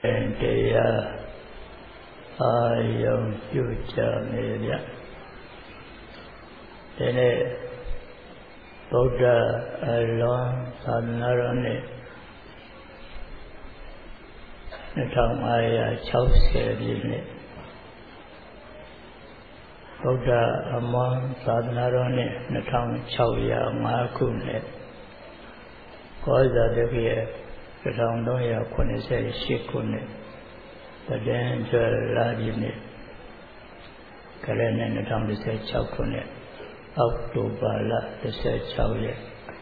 တရားအာယုံပြုကြနေဗျဒီနေ့ဗုဒ္ဓအလွန်သာသနာတော်နှစ်2560ပြည့်နှစ်ဗုဒ္ဓအမွန်သာသနာတော်နှစ်2605ခုနှစ်ကောဇာတက္ကရာ1388ခုနှစ်တဒန်းကျွဲလာပြည့်နှစ်ကလေးနဲ့2016ခုနှစ်အောက်တိုဘာလ16ရက်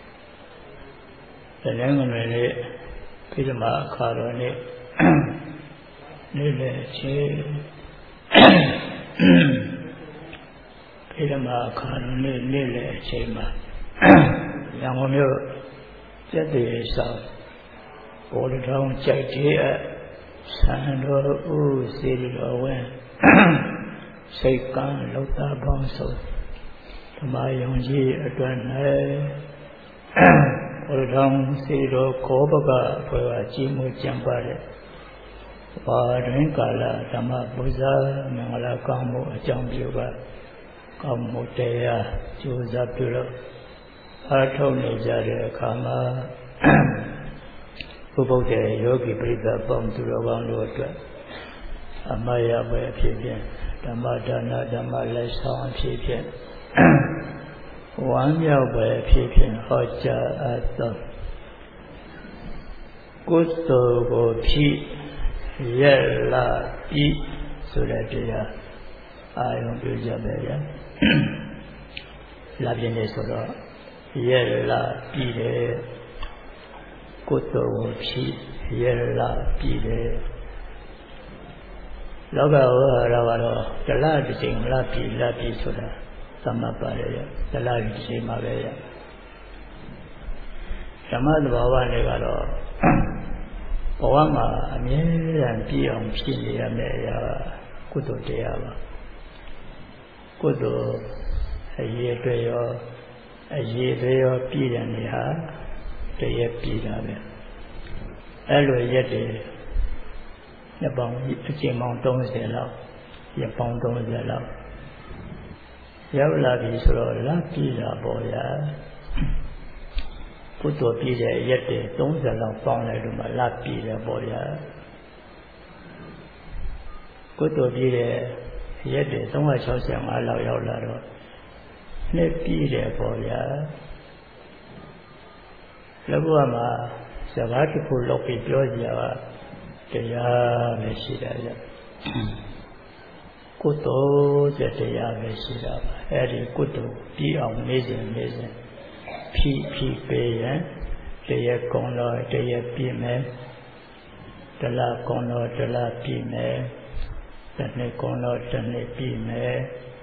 တနင်္ဂနွေနေ့ပြည့်မအခါတော်နေ့နေ့လယ်ချင်းပြည့်မအခါတော်နေ့နေ့လယ်အချိန်မှာရန်ကုန်မြို့ကျက်တည်ဆောင်ဘောလထောင်ကြိုက်သေးအဆန္ဒဦးစီရီတော်ဝင်စိတ်ကံလောက်တာပေါင်းစုံဓမ္မယုံကြည်အတွက်၌ဘောလထောင်စီတော်ခောပကအဖွဲ့ကကြီးမှုကြံပါတဲ့ဘာတွင်ကာလဓမ္မပူဇာမင်္ဂလာကောင်းမှုအကြောင်းပြုပါကောင်းမှုတရားကြိုးစားပြုလို့အားထုတ်နေကြတဲ့အခါမှာဘုဗုဒ္ဓယောဂီပရိသတ်ပေါင်းသူတော်ကောင်းတို့အတွက်အမယပဲအဖြစ်ဖြင့်ဓမ္မဒါနဓမ္မလက်ဆောင်အဖြစ်ဖြင့်ဝမ်းမြောက်ပဲအဖြစ်ဖြင့်ဟောကြားအပ်သောကုသိုလ်ကိုဖြည့်ရလာဤဆိုတဲ့တရားအာယုံပြုကြမယ်ဗျာလာပြင်းနေဆိုတော့ရလာပြီးတယ်ကုသိုလ်ကိုဖြည့်ရလာပြီးတယ်လောကဝါရကတော့တလတစ်ချိန်လာပြီးဆိုတာသမတ်ပါတယ်ရတလတစ်ချိန်မှာပဲရဓမ္မသဘာဝတွေကတော့ဘဝမှာအမြဲတမ်းပြည့်အောင်ဖြစ်နေရမယ့်အရာကုသိုလ်တရားပါကုသိုလ်အရေးတွေရောပြည့်တဲ့နေဟာတရက်ပြည့်တာပဲအဲ့လိုရက်တွေနှစ်ပေါင်းအကျဉ်းပေါင်း30လောက်ရက်ပေါင်း30လောက်ရောက်လာပြီဆိုတော့လပြည့်တာပေါ့ဗျာကုသိုလ်ပြည့်တဲ့ရက်တွေ30လောက်ပေါင်းလိုက်လို့မှလပြည့်တယ်ပေါ့ဗျာကုသိုလ်ပြည့်တဲ့ရက်တွေ365လောက်ရောက်လာတော့နှစ်ပြည့်တယ်ပေါ့ဗျာလောကမှာစကားတစ်ခုလောက်ပြီးပြောကြတာတရားပဲရှိတာကြကုသိုလ်တရားပဲရှိတာပါအဲ့ဒီကုသိုလ်ပြီးအောင်နေစဉ်ဖြည့်ပေးရင်တရားကုံတော်တရားပြည့်မယ်တလကုံတော်တလပြည့်မယ်တစ်နှစ်ကုံတော်တစ်နှစ်ပြည့်မယ်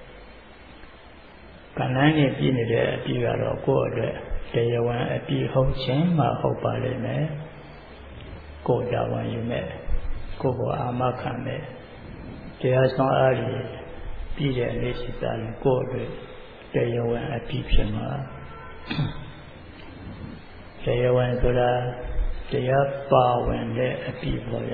ကဏ္ဍနဲ့ပြည့်နေတဲ့အပြည့်ကတော့ကိုယ့်အတွက်တရားဝင်အပြည့်ဟုတ်ခြင်းမှဟုတ်ပါလိမ့်မယ်ကိုယ်တာဝန်ယူမယ်ကိုယ်ကိုအာမခံမယ်တရားဆောင်အားဖြင့်ပြည့်တဲ့လက်ရှိသားရင်ကိုယ်အတွက်တရားဝင်အပြည့်ဖြစ်မှာတရားဝင်ဆိုတာတရားပါဝင်တဲ့အပြည့်ပေါ်ရ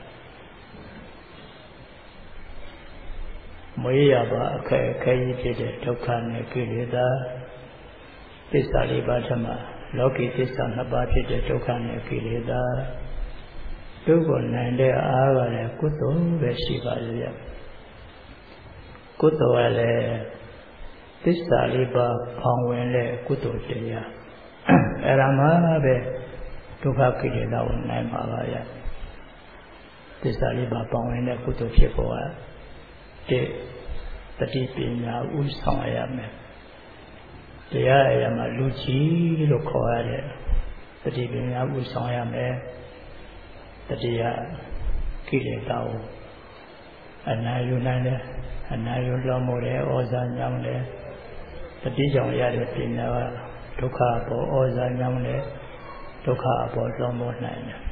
မွေးရပါအခက်အခဲကြီးဖြစ်တဲ့ဒုက္ခနဲ့ကိလေသာသစ္စာလေးပါးထမှာလောကီသစ္စာနှစ်ပါးဖြစ်တဲ့ဒုက္ခနဲ့ကိလေသာတို့ကိုနိုင်တဲ့အားကလည်းကုသိုလ်ပဲရှိပါလေရကုသိုလ်ကလည်းသစ္စာလေးပါးဖောင်ဝင်တဲ့ကုသိုလ်တရားအဲ့ဒါမှပဲဒုက္ခကိလေသာကိုနိုင်ပါပါရသစ္စာလေးပါးဖောင်ဝင်တဲ့ကုသိုလ်ဖြစ်ပေါ်တဲ့တတိပညာဥဆောင်ရမယ်တရားအရာမှာလူကြီးလို့ခေါ်ရတဲ့တတိပညာဥဆောင်ရမယ်တတိယကိလေသာကိုအနာယူနိုင်တယ်အနာယူလုံးမို့တယ်ဩဇာညောင်းတယ်တတိကြောင့်ရတဲ့ပညာကဒုက္ခပေါ်ဩဇာညောင်းတယ်ဒုက္ခအပေါ်လုံးမို့နိုင်တယ်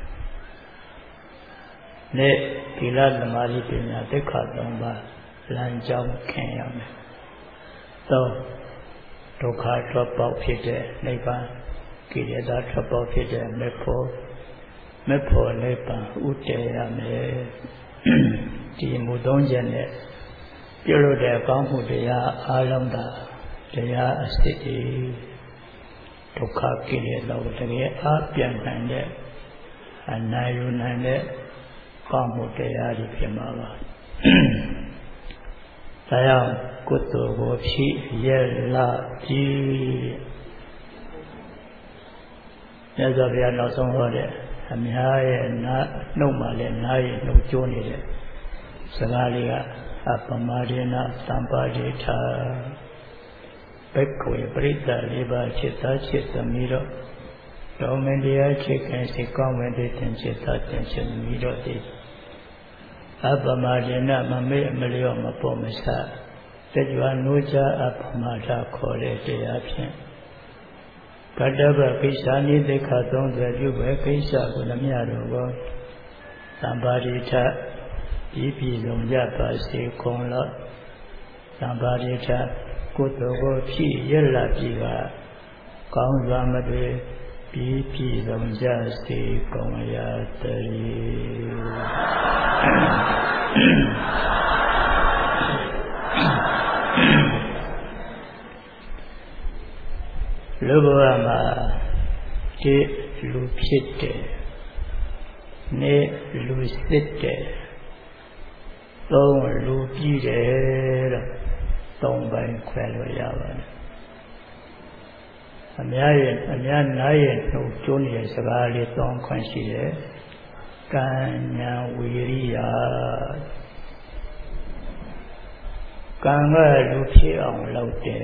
နဲ့သီလသမာဓိပညာသိက္ခာ3ပါးလမ်းကြောင်းခင်ရမယ်သုံးဒုက္ခထွက်ပေါက်ဖြစ်တဲ့နိဗ္ဗာန်ကိလေသာထွက်ပေါက်ဖြစ်တဲ့မေဖို့ဖို့လည်းပံဥတည်ရမယ်ဒီမူသုံးချက်နဲ့ပြုလို့တဲ့အကောင်းမှုတရားအားလုံးသာတရားအစစ်တွေဒုက္ခကိလေသာကိုတကယ်အားပြန်နိုင်တဲ့အနိုင်ယူနိုင်တဲ့ကောင်းမှုတရားတွေဖြစ်မှာပါဒါကြောင့်ကုသိုလ်ကိုဖြည့်ရလာပြီးမြတ်စွာဘုရားနောက်ဆုံးဟောတဲ့အများရဲ့နှုတ်မှလည်းနားရဲ့နှုတ်ကျိုးနေတဲ့စကားလေးကအပမဒေနသံပါတိထာဘိက္ခဝေပရိသတ်လေးပါးจิตသားจิตသမီးတို့တော်မင်တရားချစ်ခင်စိတ်ကောင်းဝင်တဲ့တင်จิตသားတင်จิตသမီးတို့သည်အပမဒေနမမေ့မလျော့မပေါ်မဆတကြွနိုးကြအပမဒခေါ်တဲ့တရားဖြင့်ကတ္တဗကိစ္ဆာနိသိက္ခာ30ပြုပဲကိစ္စကိုလည်းမြတ်တော်ကိုသံပါတိထပြည်လုံးကြပါစေကုန်လောသံပါတိထကုသိုလ်ကိုဖြည့်ရလာပြီကကောင်းစွာမတွေပြည်လုံးကြစေကုန်ရတည်းလူဘဝမှာဒီလူဖြစ်တယ်နေလူစစ်တယ်သုံးလူပြီးတယ်တော့သုံးပိုင်းခွဲလို့ရပါတယ်အများနားရဲ့နှုတ်ကျိုးနေတဲ့စကားလေးသုံးခွင့်ရှိတယ်ကံညာဝီရိယကံကလူဖြစ်အောင်လုပ်တယ်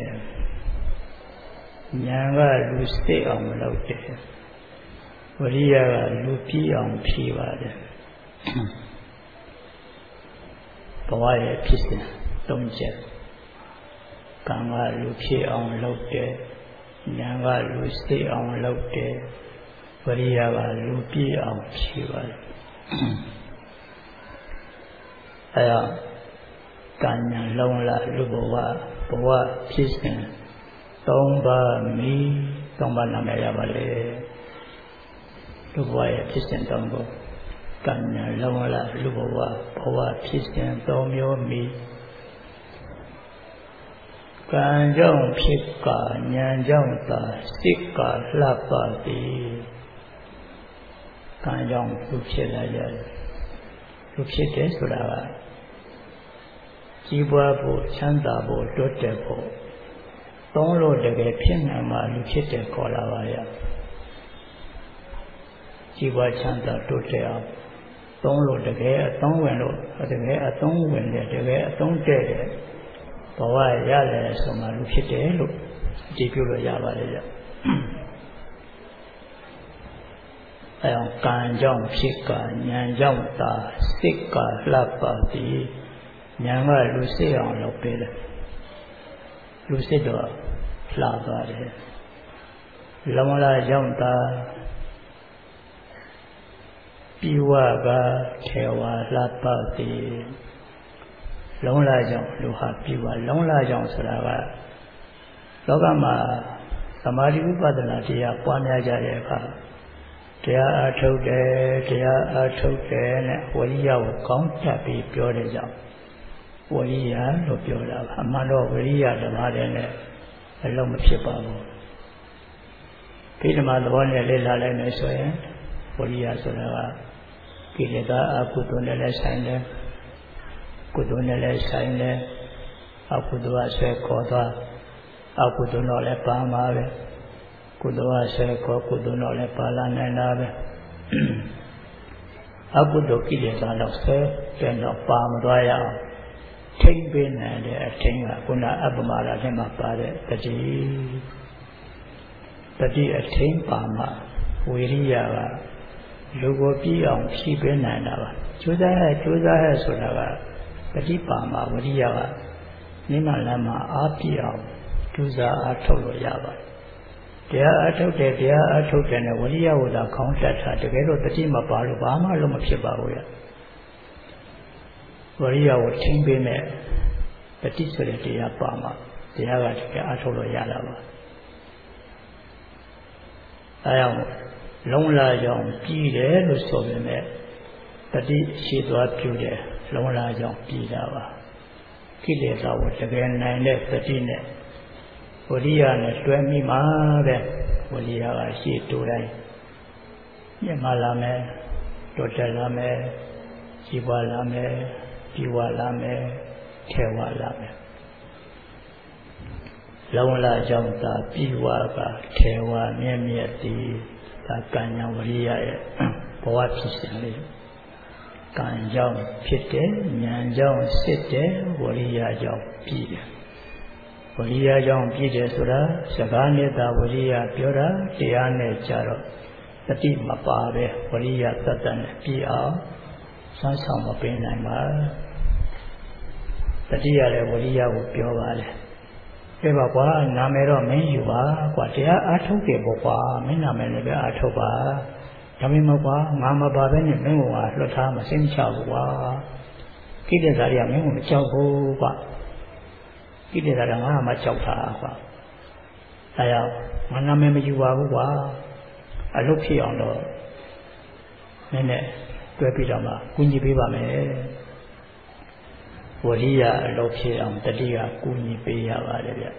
ဉာဏ်ကလူစစ်အောင်လုပ်တယ်ဝိရိယကလူပြီးအောင်ဖြည့်ပါတယ်ဘဝရဲ့ဖြစ်စဉ်၃ချက်ကံကလူဖြစ်အောင်လုပ်တယ်ဉာဏ်ကလူစစ်အောင်လုပ်တယ်ဝိရိယကလူပြီးအောင်ဖြည့်ပါတယ်အဲဒါကံဉာဏ်လုံးလာလူဘဝဖြစ်စဉ်၃ပါးမိ၃ပါးနာမည်ရပါလေလူဘဝရဲ့ဖြစ်စဉ်၃ခုကံဉာဏ်လုံးလာလူဘဝဖြစ်စဉ်၃မျိုးမိကံကြောင့်ဖြစ်ကဉာဏ်ကြောင့်သာစိတ်ကလှပသည်ကံကြောင့်လူဖြစ်လာကြတယ်လူဖြစ်တယ်ဆိုတာကကြီးပွားဖို့ချမ်းသာဖို့တိုးတက်ဖို့သုံးလို့တကယ်ဖြစ်နိုင်မှလူဖြစ်တယ်ခေါ်လာပါရဲ့ကြီးပွားချမ်းသာတိုးတက်အောင်သုံးလို့တကယ်အသုံးဝင်လို့တကယ်အသုံးဝင်တယ်တကယ်အသုံးတဲ့တယ်ဘဝရတယ်ဆိုမှလူဖြစ်တယ်လို့အကြည့်ပြုလို့ရပါတယ်ကြအဲအောင်ကံကြောင့်ဖြစ်ကဉာဏ်ကြောင့်သာစိတ်ကလှပသည်ဉာဏ်ကလူစိတ်အောင်လုပ်ပေးတယ်လူစိတ်တော့လှပါတယ်လောလာကြောင့်သာပြီးဝကထေဝလှပသည်လုံးလာကြောင့်လူဟာပြီးဝလုံးလာကြောင့်ဆိုတာကလောကမှာသမာဓိဥပဒနာတရားပွားများကြတဲ့အခါတရားအားထုတ်တယ်နဲ့ဝိရိယကိုကောင်းတတ်ပြီးပြောတဲ့ကြောင့်ဝိရိယလို့ပြောတာပါအမှန်တော့ဝိရိယဓမ္မတဲ့နဲ့အလုံးမဖြစ်ပါဘူးဒီဓမ္မသဘောနဲ့လေ့လာလိုက်မယ်ဆိုရင်ဝိရိယဆိုတာကကိလေသာအကုသိုလ်နဲ့လည်းဆိုင်တယ်ကုသိုလ်နဲ့လည်းဆိုင်တယ်အကုသိုလ်အဆွဲခေါ်သွားအကုသိုလ်တော့လည်းပါမှာပဲကုသိုလ်အဆွဲခေါ်ကုသိုလ်တော့လည်းပါလာနိုင်တာပဲအကုသိုလ်ကိလေသာတော့ဆွဲပြန်တော့ပါမသွားရအောင်ထိမ့်ပေးနိုင်တဲ့အထင်းကခုနအပ္ပမရာထဲမှာပါတဲ့တတိအထင်းပါမှဝိရိယကလူကိုပြီးအောင်ဖြည့်ပေးနိုင်တာပါကြိုးစားရဆိုတာကတတိပါမှဝိရိယကနိမလမ်းမှာအားပြည့်အောင်ကြိုးစားအားထုတ်လို့ရပါတယ်တရားအားထုတ်တယ်နဲ့ဝိရိယကိုသာခေါင်းတက်တာတကယ်လို့တတိမပါလို့ဘာမှလုံးမဖြစ်ပါဘူးရဝိရိယကိုထိမ့်ပေးမဲ့တတိဆိုတဲ့တရားပါမှတရားကတကယ်အားထုတ်လို့ရတာပါအဲကြောင့်လုံးလာကြောင့်ပြည်တယ်လို့ဆိုပေမဲ့တတိရှိသွားပြုတယ်လုံးလာကြောင့်ပြည်တာပါကိလေသာကိုတကယ်နိုင်တဲ့တတိနဲ့ဝိရိယနဲ့တွဲမိမှာပဲဝိရိယကရှေ့တိုးတိုင်းမြတ်လာမယ်တိုးတက်လာမယ်ကြီးပွားလာမယ်ပြီးဝလာမယ်ထဲဝလာမယ်လုံးလာကြောင့်သာပြီးဝကထဲဝမြဲမြဲတည်ဒါကံကြောင့်ဝိရိယရဲ့ဘဝဖြစ်စဉ်လေးကံကြောင့်ဖြစ်တယ်ဉာဏ်ကြောင့်စစ်တယ်ဝိရိယကြောင့်ပြီးတယ်ဝိရိယကြောင့်ပြည်တယ်ဆိုတာစကားနဲ့သာဝိရိယပြောတာတရားနဲ့ကြတော့တတိမပါပဲဝိရိယတတ်တဲ့ပြည်အောင်စွမ်းဆောင်မပေးနိုင်ပါတတိရလည်းဝိရိယကိုပြောပါလေပြပါကွာနာမည်တော့မင်းယူပါကွာတရားအားထုတ်တယ်ပေါ့ကွာမင်းနာမည်လည်းပဲအားထုတ်ပါဒါမှမဟုတ်ကွာငါမပါပဲနဲ့မင်းကလွတ်ထားမစိမ့်ချဘူးကွာကိလေသာတွေကမင်းကိုမကြောက်ဘူးကွာကိလေသာကငါမှကြောက်တာကွာအဲကြောင့်ငါနာမည်မယူပါဘူးကွာအလုပ်ဖြစ်အောင်တော့နည်းနည်းတွဲပြီးတော့မှကူညီပေးပါမယ်ဝရိယအလုပ်ဖြစ်အောင်တတိယကူညီပေးရပါတယ်ဗျ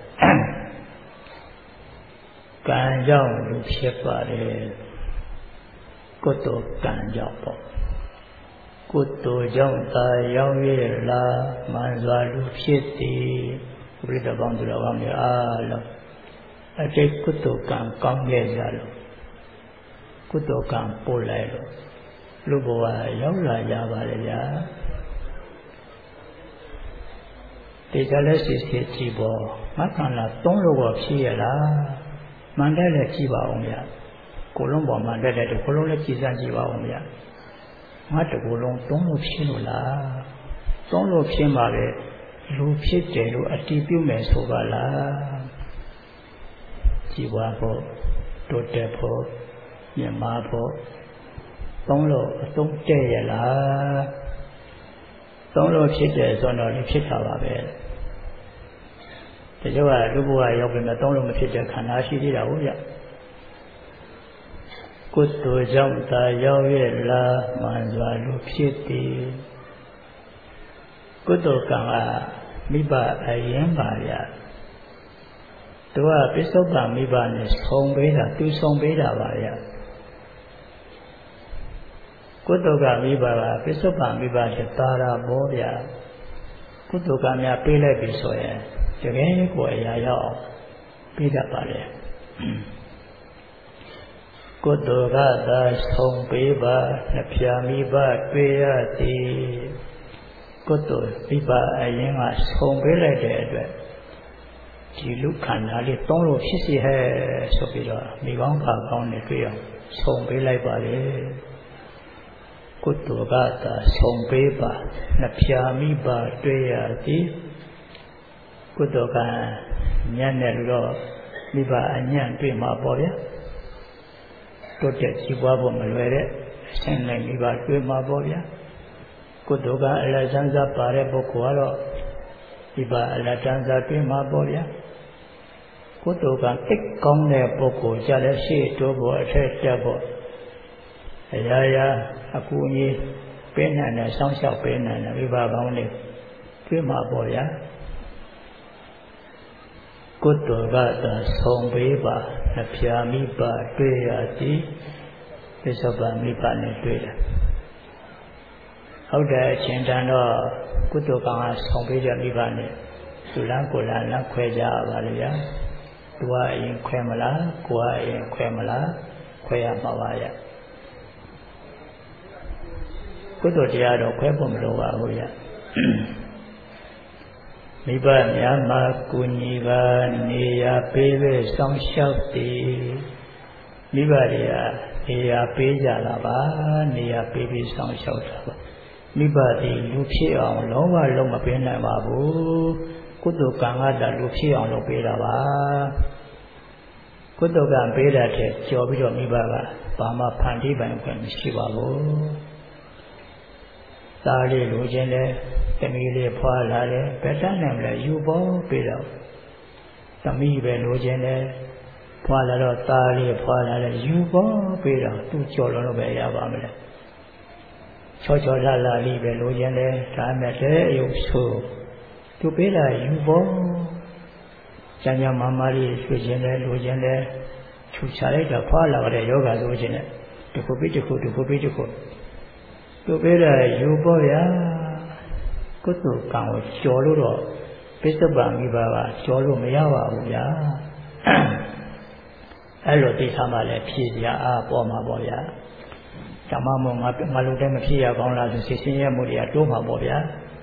ကံကြောင့်လူဖြစ်ပါတယ်ကုသိုလ်ကံကြောင့်ပေါ့ကုသိုလ်ကြောင့်သာရောက်ရလားမှန်စွာလူဖြစ်သည်ဘုရားပေါင်းသူတော်ကောင်းတွေအားလုံးအတိတ်ကုသိုလ်ကံကောင်းခဲ့ကြလို့ကုသိုလ်ကံပို့လိုက်လို့လူဘဝရောက်လာကြပါလေဗျာဒီကလေးစစ်စစ်ကြည့်ပေါ်မခန္ဓာသုံးလို့ဖြစ်ရလားမှန်တယ်လည်းကြည့်ပါအောင်ဗျာကိုလုံးပေါ်မှန်တယ်တဲ့ကိုလုံးလည်းကြည်စမ်းကြည့်ပါအောင်ဗျာငါတကူလုံးသုံးလို့ဖြစ်လို့လားသုံးလို့ဖြစ်မှာပဲလူဖြစ်တယ်လို့အတိပြုမယ်ဆိုပါလားကြည်ပါဖို့တိုးတက်ဖို့မြတ်မာဖို့သုံးလို့အသုံးတဲ့ရလားသုံးလို့ဖြစ်တယ်ဆိုတော့လည်းဖြစ်တာပါပဲဒီလိုကလူဘဝရောက်ပြီမဲ့သုံးလို့မဖြစ်တဲ့ခန္ဓာရှိသေးတာဟုတ်ဗျကုသိုလ်ကြောင့်သာရောက်ရလားမှန်စွာလူဖြစ်သည်ကုသိုလ်ကံကမိဘအရင်ပါဗျသူကပစ္စုပန်မိဘနဲ့ဆုံးပေးတာသူဆုံးပေးတာပါဗျကုသိုလ်ကမိဘကပစ္စုပန်မိဘနဲ့သာရာဘောဗျကုသိုလ်ကများပေးလိုက်ပြီဆိုရင်တကယ်ကိုအရာရောက်ပေးတတ်ပါလေကုသိုလ်ကသာဆုံးပေးပါနှစ်ဖြာမိဘတွေ့ရသည်ကုသိုလ်မိဘအရင်ကဆုံးပေးလိုက်တဲ့အတွက်ဒီလူခန္ဓာလေးသုံးလို့ဖြစ်စီဟဲ့ဆိုပြီးတော့မိကောင်းဖာကောင်းနဲ့တွေ့အောင်ဆုံးပေးလိုက်ပါလေကုသိုလ်ကသာဆုံးပေးပါနှစ်ဖြာမိဘတွေ့ရသည်ကုသိုလ်ကညံ့တဲ့လူတော့မိဘအညံ့တွေ့မှာပေါ့ဗျာတိုးတက်ကြီးပွားဖို့မလွယ်တဲ့အဆင့်နဲ့မိဘတွေ့မှာပေါ့ဗျာကုသိုလ်ကအလတ်ဆန်းစားပါတဲ့ပုဂ္ဂိုလ်ကတော့မိဘအလတ်ဆန်းစားတွေ့မှာပေါ့ဗျာကုသိုလ်ကသိကောင်းတဲ့ပုဂ္ဂိုလ်ကြတဲ့ရှေ့တိုးဖို့အထက်တက်ဖို့အရာရာအကူအညီပေးနိုင်တဲ့စောင့်ရှောက်ပေးနိုင်တဲ့မိဘကောင်းတွေတွေ့မှာပေါ့ဗျာကုသိုလ်ကသာဆုံးပေးပါနှစ်ဖြာမိဘတွေ့ရသည်ပစ္စုပန်မိဘနဲ့တွေ့တယ်ဟုတ်တယ်အချင်းတန်တော့ကုသိုလ်ကံကဆုံးပေးတဲ့မိဘနဲ့သူလန်းကိုလန်းခွဲကြပါလေဗျာသူကအရင်ခွဲမလားကိုကအရင်ခွဲမလားခွဲရမှာပါဗျာကုသိုလ်တရားတော့ခွဲဖို့မလိုပါဘူးဗျာမိဘများမှာကုညီကနေရာပေးပဲစောင့်ရှောက်သည်မိဘတွေကနေရာပေးကြလာပါနေရာပေးပြီးစောင့်ရှောက်တာပါမိဘတွေလူဖြစ်အောင်လုံးဝလုံးမပေးနိုင်ပါဘူးကုသိုလ်ကံကတလူဖြစ်အောင်လုပ်ပေးတာပါကုသိုလ်ကံပေးတဲ့ထက်ကြော်ပြီးတော့မိဘကဘာမှဖန်တီးပိုင်ခွင့်မရှိပါဘူးသားလေးလိုချင်တယ်သမီးလေးဖွာလာတယ်ဘယ်တတ်နိုင်မလဲယူဖို့ပေးတော့သမီးပဲလိုချင်တယ်ဖွာလာတော့သားလေးဖွာလာတယ်ယူပေါ်ပြီးတော့သူ့ကြော်လို့ပဲရပါမလဲချောချောလာလာလေးပဲလိုချင်တယ်ဒါမဲ့တဲ့အယုတ်ဆိုးသူပေးတာယူပေါ်ကျန်ကျန်မာမာလေးဆွေခြင်းတယ်လိုခြင်းတယ်ထူချလိုက်တော့ဖွာလာတဲ့ယောဂဆိုခြင်းနဲ့တစ်ခုပြီးတစ်ခုတစ်ခုပြီးတစ်ခုသူပေးတာယူပေါ်ဗျာကုသိုလ်ကံကိုကျော်လို့တော့ပိဿပံမိဘကကျော်လို့မရပါဘူးဗျာအဲ့လိုသိထားမှလည်းဖြည့်စရာအားပေါ်မှာပေါ့ဗျာဓမ္မမို့ငါလိုတဲ့မဖြည့်ရကောင်းလားဆိုစိတ်ဆင်းရဲမှုတွေကတိုးမှာပေါ့ဗျာ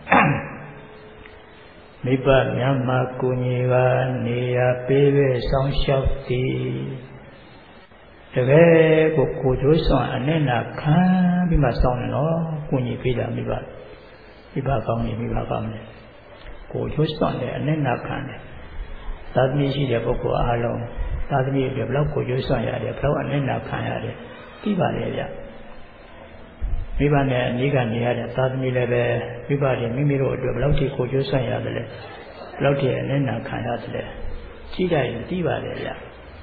မိဘများမှာကိုညီကနေရာပေးပဲဆောင်းလျှောက်သည်တကယ်ကိုကျိုးစွန်အနဲ့နာခံပြီးမှဆောင်းတယ်နော်ကိုညီပေးတာမိဘကောင်းနေမိဘကောင်းတယ်ကိုကျိုးစွန်တယ်အနဲ့နာခံတယ်သာသမီရှိတဲ့ပုဂ္ဂိုလ်အားလုံးသာသမီတွေဘယ်လောက်ကိုကျိုးစွန်ရတယ်ဘယ်လောက်အနဲ့နာခံရတယ်ပြီးပါလေဗျမိဘနဲ့အနည်းကနေရတဲ့သာသမီလည်းပဲမိဘတွေမိမိတို့အတွက်ဘယ်လောက်ထိကိုကျိုးစွန့်ရတယ်လဲဘယ်လောက်ထိအနည်းနာခံရတယ်လဲကြည့်လိုက်ရင်သိပါတယ်ဗျ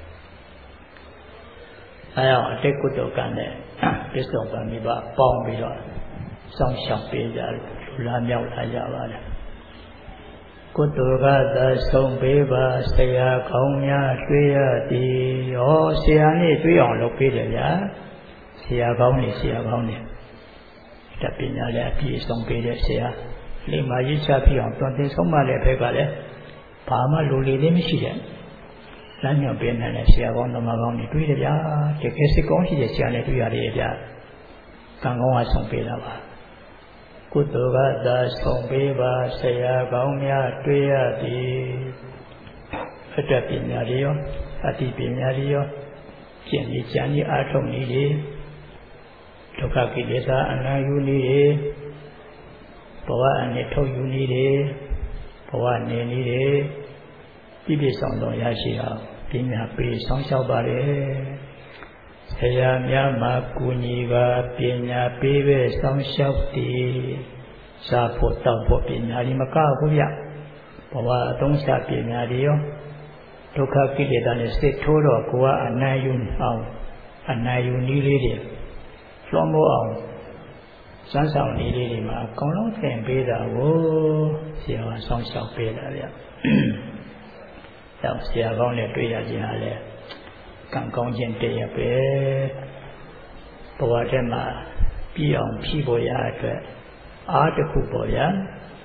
အဲအောင်အတိတ်ကုသိုလ်ကံနဲ့ပစ္စုပန်မိဘပေါင်းပြီးတော့စောင့်ရှောက်ပေးကြလူလားမြောက်လာကြပါတယ်ကုသိုလ်ကသာဆုံးပေးပါဆရာကောင်းများတွေ့ရသည်ဟောဆရာနဲ့တွေ့အောင်လုပ်ပေးတယ်ဗျာဆရာကောင်းနေတပညာလည်းအပြည့်စုံပေးတဲ့ဆရာလိမ္မာရေးချပြအောင်တွင်တင်ဆုံးမတဲ့ဘက်ကလည်းဘာမှလိုလေသေးမရှိတဲ့လမ်းညွှန်ပေးနိုင်တဲ့ဆရာကောင်းသမားကောင်းတွေတွေ့တယ်ဗျာတကယ်စိတ်ကောင်းရှိတဲ့ဆရာနဲ့တွေ့ရတယ်ဗျာကံကောင်းကဆုံးပေးတာပါကုသိုလ်ကသာဆုံးပေးပါဆရာကောင်းများတွေ့ရသည်အတ္တပညာတွေရောအတိပညာတွေရောကျင့်ကြံကြီးအားထုတ်နေတယ်ဒုက္ခကိလေသာအနာယူနေတယ်ဘဝအနေထုတ်ယူနေတယ်ဘဝနေနေတယ်ပြည့်ပြည့်စုံစုံရရှိအောင်ပညာပေးဆောင်ရှောက်ပါလေဆရာများမှာကူညီပါပညာပေးပဲဆောင်ရှောက်တည်စာဖို့တောက်ဖို့ပညာဒီမကဘူးဗျဘဝအသုံးချပညာတွေရောဒုက္ခကိလေသာနဲ့စိတ်ထိုးတော့ကိုယ်ကအနာယူအောင်အနာယူနည်းလေးတွေလွန်မိုးအောင်စမ်းဆောင်နည်းလေးတွေမှာအကုန်လုံးသင်ပေးတာကိုဆရာကဆောင်းလျှောက်ပေးတာဗျ။တော့ဆရာကောင်းနဲ့တွေ့ရခြင်းဟာလေကံကောင်းခြင်းတည်းရပဲ။ဘဝထဲမှာပြီးအောင်ဖြည့်ဖို့ရအတွက်အားတစ်ခုပေါ့ဗျာ။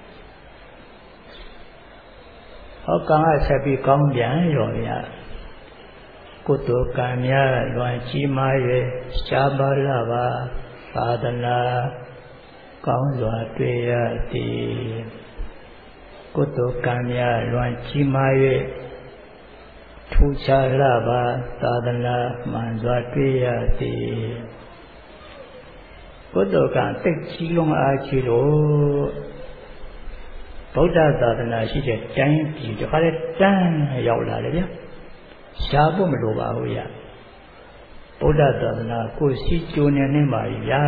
ဟောကံကဆက်ပြီးကောင်းပြန်ရောဗျာ။ကုသိုလ်ကံများလွန်ကြီးမား၍ရှားပါလာပါသာသနာကောင်းစွာတွေ့ရသည်ကုသိုလ်ကံများလွန်ကြီးမား၍ထူခြားလာပါသာသနာမှန်စွာတွေ့ရသည်ကုသိုလ်ကံတိတ်ကြီးလုံးအားကြီးလို့ဗုဒ္ဓသာသနာရှိတဲ့တိုင်းပြည်တခါတည်းတန်းရောက်လာတယ်ဗျာရှားဖို့မလိုပါဘူးဗျာဗုဒ္ဓသာသနာကိုရှိကျိုးနေပါဗျာ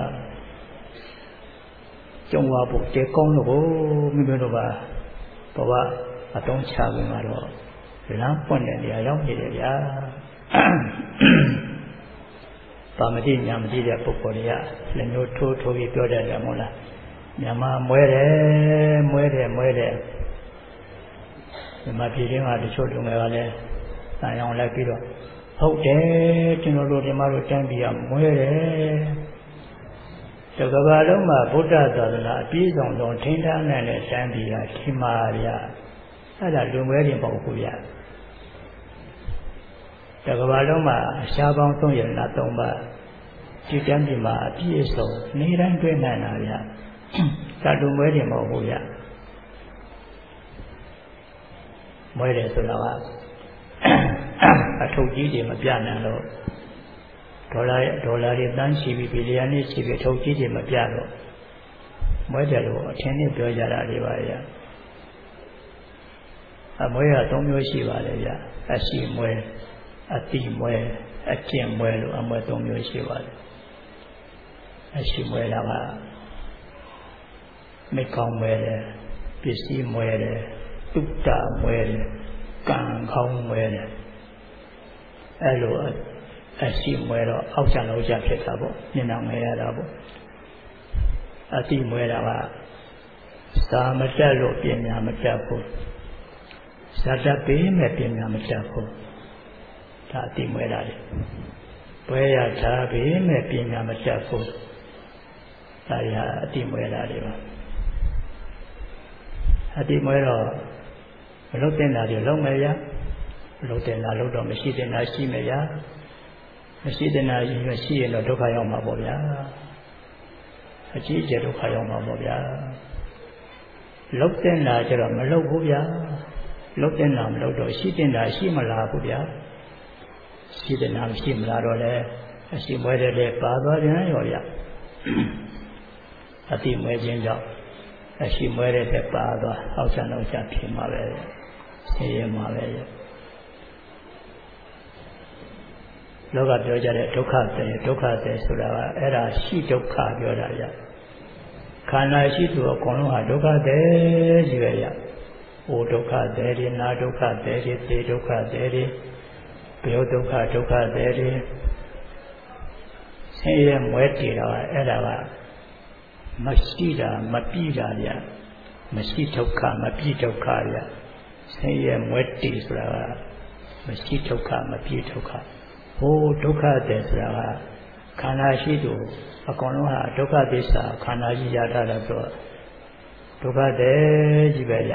ကျုံဝါဖို့တေကောင်းလို့မိမိတို့ကဘဝအတုံးချပြီးမှတော့လမ်းပွင့်တဲ့နေရာရောက်နေတယ်ဗျာပါမတိညာမတိတဲ့ပုဂ္ဂိုလ်တွေကလည်းမျိုးထိုးပြီးပြောတတ်တယ်မဟုတ်လားမြန်မာမွဲတယ်မြန်မာပြည်တွင်းကတချို့လူငယ်ကလည်းတန်ရောင်လိုက်ပြီးတော့ဟုတ်တယ်ကျွန်တော်တို့ဒီမှာတော့တန်းပြီးမွဲတယ်တကဘာလုံးမှာဗုဒ္ဓသာသနာအပြည့်စုံဆုံးထင်ရှားနိုင်တဲ့တန်းပြီးဒီမှာဗျာအဲ့ဒါလူငယ်တွေပေါ့ခုဗျာတကဘာလုံးမှာအရှားပေါင်း300ရနာ3ပါးဒီတန်းပြီးမှာအပြည့်စုံနေတိုင်းတွေ့နိုင်တာဗျာဒါလူငယ်တွေမဟုတ်ဘူးဗျာမွဲတယ်ဆိုတာကအထုပ်ကြီးတွေမပြနိုင်လို့ဒေါ်လာတွေတန်းချီပြီးဘီလီယံနဲ့ချီပြီးအထုပ်ကြီးတွေမပြတော့မွဲတယ်လို့အထင်နဲ့ပြောကြတာတွေပါဗျာအမွဲက3မျိုးရှိပါတယ်ဗျာအရှိမွဲအတိမွဲအကျင့်မွဲလို့အမွဲ3မျိုးရှိပါတယ်အရှိမွဲကမေကောင်းမွဲတယ်ပစ္စည်းမွဲတယ်တုတ္တမွဲတယ်ကံကောင်းမွဲတယ်အဲ့လိုအရှိမွဲတော့အောက်ချလောက်ချဖြစ်တာပေါ့ညနာငယ်ရတာပေါ့အတိမွဲတာကစာမတက်လို့ပညာမတက်ဘူးဇာတပေးမဲ့ပညာမတက်ဘူးဒါအတိမွဲတာလေပွဲရထားပေးမဲ့ပညာမတက်ဘူးဒါရအတိမွဲတာတွေပါအတိမွဲတော့မလုပ်တဲ့နာတွေလုံးမယ်ရလုပ်တဲ့နာလုပ်တော့မရှိတဲ့နာရှိမယ်ရမရှိတဲ့နာရှိရင်တော့ဒုက္ခရောက်မှာပေါ့ဗျာအကြီးအကျယ်ဒုက္ခရောက်မှာပေါ့ဗျာလုပ်တဲ့နာကျတော့မလုပ်ဘူးဗျာလုပ်တဲ့နာမလုပ်တော့ရှိတဲ့နာရှိမလားဘူးဗျာရှိတဲ့နာမရှိမလားတော့လေအရှိမွဲတဲ့လေပါသွားပြန်ရောဗျာအတိမွဲခြင်းကြောင့်အရှိမွဲတဲ့ပါသွားအောက်ချနောက်ချဖြစ်မှာပဲဆင်းရဲမှာပဲလောကပြောကြတဲ့ဒုက္ခတယ်ဆိုတာကအဲ့ဒါရှိဒုက္ခပြောတာဗျခန္ဓာရှိသူအကုန်လုံးဟာဒုက္ခတယ်ကြီးပဲဗျဟိုဒုက္ခတယ်ဒီနာဒုက္ခတယ်ဒီသေဒုက္ခတယ်ဒီဘယောဒုက္ခတယ်ဒီဆင်းရဲမွဲတည်တာအဲ့ဒါကမရှိတာမပြည့်တာဗျမရှိဒုက္ခမပြည့်ဒုက္ခဗျဆင်းရဲမွဲတည်ဆိုတာကမရှိဒုက္ခမပြည့်ဒုက္ခဟိုဒုက္ခတယ်ဆိုတာကခန္ဓာရှိသူအကုန်လုံးဟာဒုက္ခသစ္စာခန္ဓာကြီးရတာလို့ဆိုဒုက္ခတယ်ကြီးပဲဗျ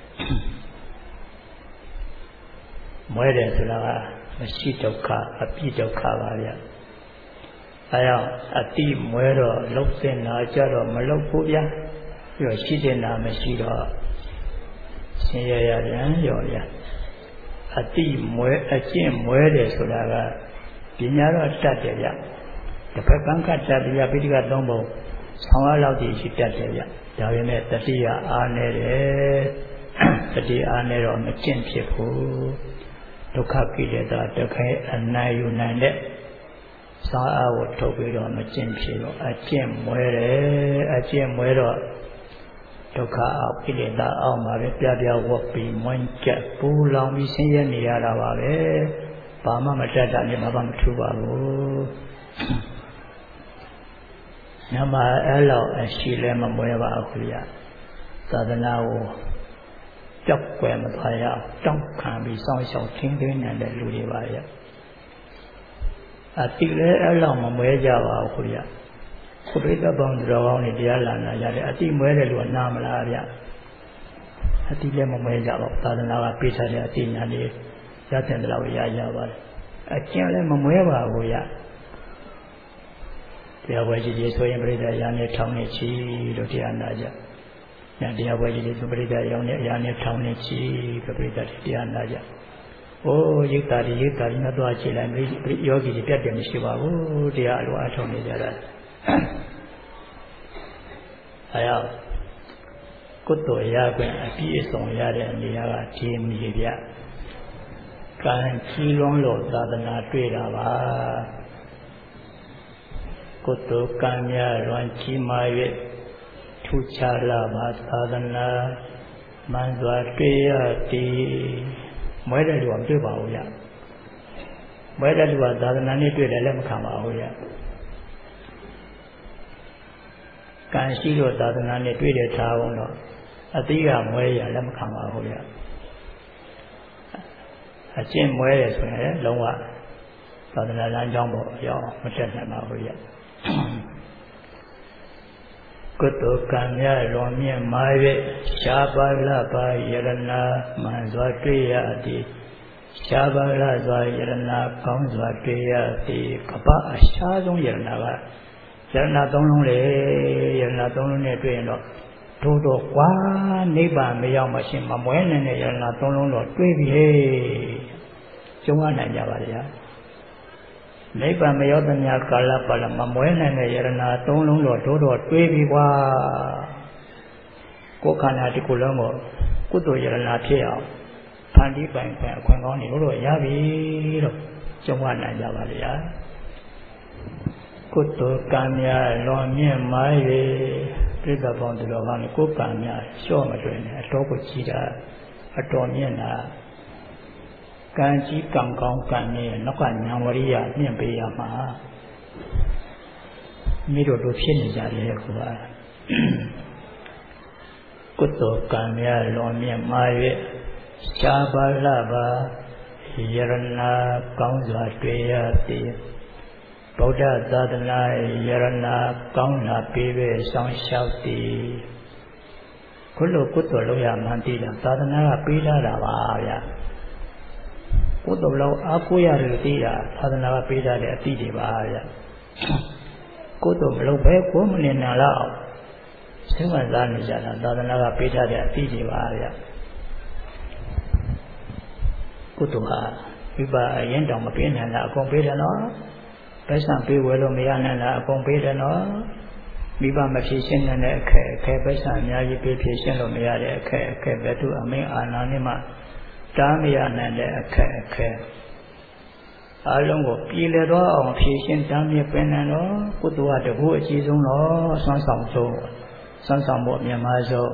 မွဲတယ်ဆိုတာကမရှိဒုက္ခအပြည့်ဒုက္ခပါဗျအဲကြောင့်အတိမွဲတော့လှုပ်တဲ့နာကြတော့မလှုပ်ဘူးဗျပြီးတော့ရှိတဲ့နာမရှိတော့ဆင်းရဲရပြန်ရောဗျအတိမွဲအကျင့်မွဲတယ်ဆိုတာကပညာတော့တတ်တယ်ဗျတစ်ဖက်ကံကတတ်ဗျပိဋကသုံးပုံဆောင်းရလောက်ကြီးရှိတတ်တယ်ဗျဒါပေမဲ့တတိယအားနေတယ်တတိအားနေတော့မကျင့်ဖြစ်ဘူးဒုက္ခကိလေသာတခဲအနိုင်ယူနိုင်တဲ့စာအားကိုထုတ်ပြီးတော့မကျင့်ဖြစ်တော့အကျင့်မွဲတယ်အကျင့်မွဲတော့ဒုက္ခအောက်ကိလေသာအောက်မှာပဲပြပြဝတ်ပြီးမွန်းကျက်ပူလောင်ပြီးဆင်းရဲနေရတာပါပဲဘာမှမတတ်တာနဲ့ဘာမှမထူပါဘူးညမှာအဲ့လောက်အရှိလဲမမွဲပါဘူးဗျသာသနာကိုကြောက်ွယ်မသွားရအောင်တောင်းခံပြီးစောင့်ရှောက်ทิ้งသိနေတဲ့လူတွေပါဗျအတိလဲအဲ့လောက်မမွဲကြပါဘူးဗျခုပိဋကပေါင်းတော်ကောင်းတွေတရားလာနာရတယ်အတိမွဲတယ်လို့နားမလားဗျအတိလည်းမမွဲကြပါဘူးသာသနာကပေးထားတဲ့အတိညာလေးရတဲ့လောက်ရကြပါတယ်အကျင့်လည်းမမွဲပါဘူးဗျတရားပွဲကြီးကြီးဆိုရင်ပြိဿရာနဲ့ထောင်းနေချီလို့တရားနာကြညတရားပွဲကြီးကြီးဆိုပြိဿရောင်းနဲ့ရာနဲ့ထောင်းနေချီပြိဿတရားနာကြအိုးရိတ်တာဒီနဲ့သွားကြည့်လိုက်ယောဂီတွေပြတ်တယ်မရှိပါဘူးတရားအလိုအထုံနေကြတာအဲဒါကုသိုလ်ရခွင့်အပြည့်အစုံရတဲ့နေရာကဒီမြေပြကံကြီးလွန်းလို့သာသနာတွေ့တာပါကုသိုလ်ကံများလွန်ကြီးမား၍ထူးခြားလာပါသာသနာမှန်စွာတွေ့ရသည်မွဲတဲ့လူကမတွေ့ပါဘူးဗျမွဲတဲ့လူကသာသနာနဲ့တွေ့တယ်လည်းမခံပါဘူးဗျကံရှိလို့သာသနာနဲ့တွေ့တဲ့ထားအောင်တော့အတိကမွဲရလည်းမခံပါဘူးဗျအကျင့်မွဲရဆိုရင်လုံးဝသာသနာလမ်းကြောင်းပေါ်ရောက်မတက်နိုင်ပါဘူးဗျကုသိုလ်ကံများလွန်မြင့်မာ၍ရှားပါလပါယရဏမှန်စွာတွေ့ရသည်ရှားပါလစွာယရဏကောင်းစွာတွေ့ရသည်ကပ္ပအရှားဆုံးယရဏကယရဏသုံးလုံးလေယရဏသုံးလုံးနဲ့တွေ့ရင်တော့ထို့တော့ကွာနိဗ္ဗာန်မရောက်မှရှင်မမွဲနိုင်တဲ့ယရဏသုံးလုံးတော့တွေ့ပြီဟဲ့ကျုံရနိုင်ကြပါလေဟာနိဗ္ဗာန်မရောက်တဲ့များကာလပတ်လမမွဲနိုင်တဲ့ယရဏသုံးလုံးတော့တို့တော့တွေးပြီကွာကိုယ်ခန္ဓာဒီကုလုံးကိုကုသိုလ်ယရဏဖြစ်အောင်ဖန်တီးပိုင်ခွင့်အခွင့်ကောင်းနေလို့ရပြီတော့ကျုံရနိုင်ကြပါလေဟာကုသိုလ်ကံများလွန်မြင့်မား၍ပြိဿပေါင်းသူတော်ကောင်းကိုယ်ကံများလျှော့မတွင်နဲ့အတော်ကိုကြည်တာအတော်မြင့်တာက can chi kang kong can ne no ka nyam wariya myin pe ya ma mi do do phit ne ja le ko ba kutto kံမြတ်လွန်မြတ်မာ၍ရှားပါလပါယရဏကောင်းစွာတွေ့ရသည်ဗုဒ္ဓသာသနာယရဏကောင်းလာပေးပဲဆောင်လျှောက်သည်ခုလိုကုသိုလ်လုပ်ရမှန်းသိတာသာသနာကပေးထားတာပါဗျာကုသိုလ်လုပ်အားကိုးရတယ်သိတာသာသနာကပေးထားတဲ့အသည့်တွေပါဗျာကုသိုလ်မလုပ်ဘဲကိုယ်မနေနိုင်တော့စိတ်ဝင်စားနေကြတာသာသနာကပေးထားတဲ့အသည့်တွေပါဗျာကုသိုလ်ဟာဝိပါအရင်တောင်မပေးနိုင်တာအကုန်ပေးတယ်နော်ဘယ်ဆံပေးဝဲလို့မရနိုင်တာအကုန်ပေးတယ်နော်မိဘမဖြေရှင်းနိုင်တဲ့အခက်အခဲဘယ်ဆံအများကြီးပေးဖြေရှင်းလို့မရတဲ့အခက်အခဲဘယ်သူအမင်းအာဏာနဲ့မှတားမရနိုင်တဲ့အခက်အခဲအလုံးကိုပြည်လေတော့အောင်ဖြေရှင်းတမ်းမြပင်နေတော့ကုသိုလ်ကတကူအကြီးဆုံးတော့ဆွမ်းဆောင်ဆုံးဆွမ်းဆောင်ဖို့အမြတ်များဆုံး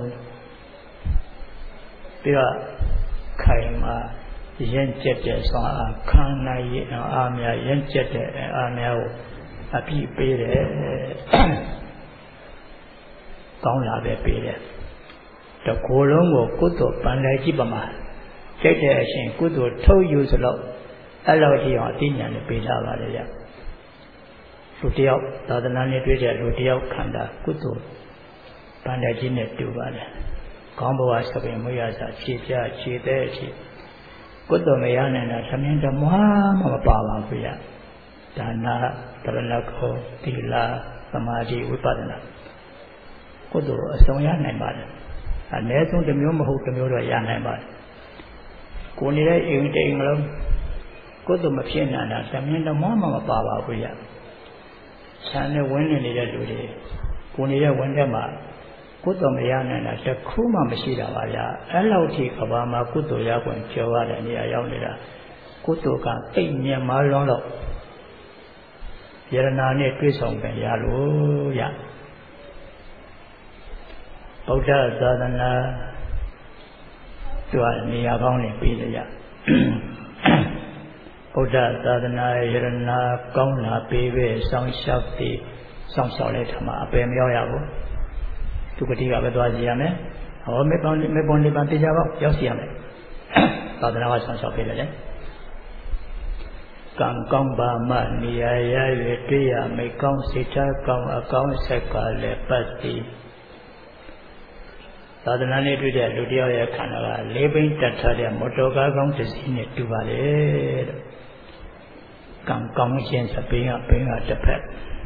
ပြီးတော့ခိုင်မာရင်ကျက်တဲ့ဆွမ်းအားခံနိုင်ရအားများရင်ကျက်တဲ့အားများကိုအပြည့်ပေးတယ်ကောင်းလာပဲပေးတယ်တကိုယ်လုံးကိုကုသိုလ်ပန်လိုက်ကြည့်ပါမှာကြိတ်တဲ့အရှင်ကုသိုလ်ထုတ်ယူစလို့အဲ့လိုကြည့်အောင်အသိဉာဏ်နဲ့ပေးထားပါလေဗျလူတယောက်သာသနာနဲ့တွေ့တဲ့လူတယောက်ခန္ဓာကုသိုလ်ပန်လိုက်ခြင်းနဲ့တူပါလေကောင်းဘဝဆိုရင်မွေးရစာခြေပြခြေသေးခြေကုသိုလ်မရနိုင်တာသမင်းတမွားမပါပါဘူးဗျဒါနာတရဏခောသီလသမာဓိဝိပဿနာကုသိုလ်အစုံရနိုင်ပါတယ်အနည်းဆုံးတစ်မျိုးမဟုတ်တစ်မျိုးတော့ရနိုင်ပါတယ်ကိုယ်နေတဲ့အိမ်တိမ်လုံးကုသိုလ်မဖြစ်နိုင်တာသမင်းတမွားမပါပါဘူးဗျဆံနဲ့ဝင်းနေတဲ့လူတွေကိုယ်နေတဲ့ဝင်းထဲမှာကုသိုလ်မရနိုင်တာတစ်ခုမှမရှိတာပါဗျာအဲ့လောက်ထိကဘာမှာကုသိုလ်ရခွင့်ကြော်ရတဲ့နေရာရောက်နေတာကုသိုလ်ကတိတ်မြတ်မားလုံးတော့ယရနာနဲ့တွေ့ဆုံပဲရလို့ရဗုဒ္ဓသာသနာသူကနေရာကောင်းနေပြီးကြဗုဒ္ဓသာသနာယရနာကောင်းလာပေးပဲစောင့်ရှောက်သည်စောင့်ရှောက်လိုက်တာမှအပယ်မရောက်ရဘူးသူကတိကပဲသွားကြည့်ရမယ်ဟောမေပေါ်နေပါတေချာပေါ့ရောက်စီရမယ်သာသနာကဆောင်ရှောက်ပေးတယ်လေကံကောင်းပါမှနေရာရ၍တွေ့ရမိကောင်းစိတ်ထားကောင်းအကောင်းဆက်ကလည်းပတ်တည်သာသနာနဲ့တွေ့တဲ့လူတယောက်ရဲ့ခန္ဓာကလေးဘိန်းတက်ထားတဲ့မော်တော်ကားကောင်းတစ်စီးနဲ့တူပါလေတဲ့ကံကောင်းခြင်းစပင်းကတစ်ဖ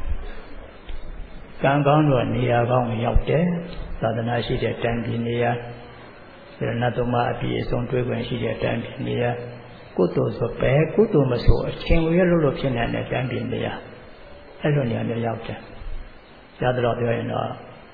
က်ကံကောင်းတော့နေရာကောင်းရောက်တယ်သာသနာရှိတဲ့တန်ပြည်နေရာရဏသုံးပါးအပြည့်အစုံတွေ့ခွင့်ရှိတဲ့တန်ပြည်နေရာကုသိုလ်ဆိုပဲကုသိုလ်မဆိုအချင်းဝေလို့ဖြစ်နေတဲ့တန်ပြည်နေရာအဲ့လိုနေရာမျိုးရောက်တယ်ရတော့ပြောရင်တော့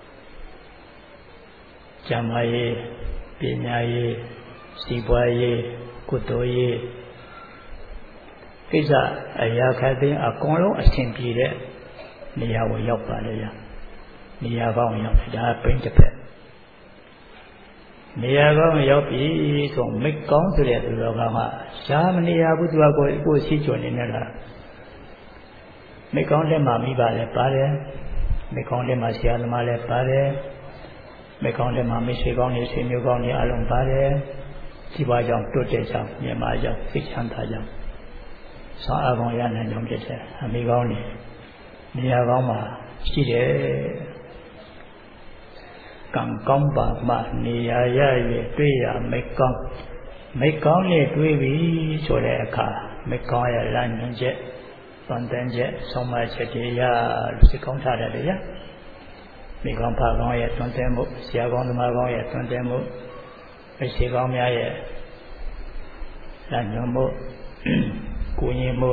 ကျမ်းမာရေးပညာရေးစီးပွားရေးကုသိုလ်ရေးကိစ္စအရာခတ်တဲ့အကုန်လုံးအဆင်ပြေတဲ့နေရာကိုရောက်ပါလေရနေရာကောင်းရောက်ဒါပိန်းတစ်ဖက်နေရာကောင်းရောက်ပြီဆိုမိတ်ကောင်းဆိုတဲ့သူတော်ကမှရှားမနေရဘူးသူကကိုယ်ရှိချွန်နေနေတာမိတ်ကောင်းတဲ့မှာမိပါလဲပါတယ်မိတ်ကောင်းတဲ့မှာဆရာသမားလဲပါတယ်မိတ်ကောင်းတဲ့မှာမိတ်ဆွေကောင်းတွေဆွေမျိုးကောင်းတွေအလုံးပါတယ်ဒီပါကြောင့်တွတ်တဲ့ကြောင့်မြန်မာကြောင့်သိချမ်းသာကြောင့်ဆောင်းအကောင်ရနိုင်ကြောင့်ဖြစ်တယ်အမိကောင်းတွေနေရာကောင်းမှာရှိတယ်ကံကောင်းပါမှနေရာရ၍တွေ့ရမိတ်ကောင်းနဲ့တွေ့ပြီဆိုတဲ့အခါမိတ်ကောင်းရဲ့လမ်းညွှန်ချက်ပန်တန်ချက်ဆုံးမချက်တွေရလို့စိတ်ကောင်းထားတယ်လေမိကောင်းဖကောင်းရဲ့တွန်းတဲမှုဆရာကောင်းသမားကောင်းရဲ့တွန်းတဲမှုအရှိကောင်းများရဲ့လမ်းညွှန်မှုကိုယ်ရင်မှု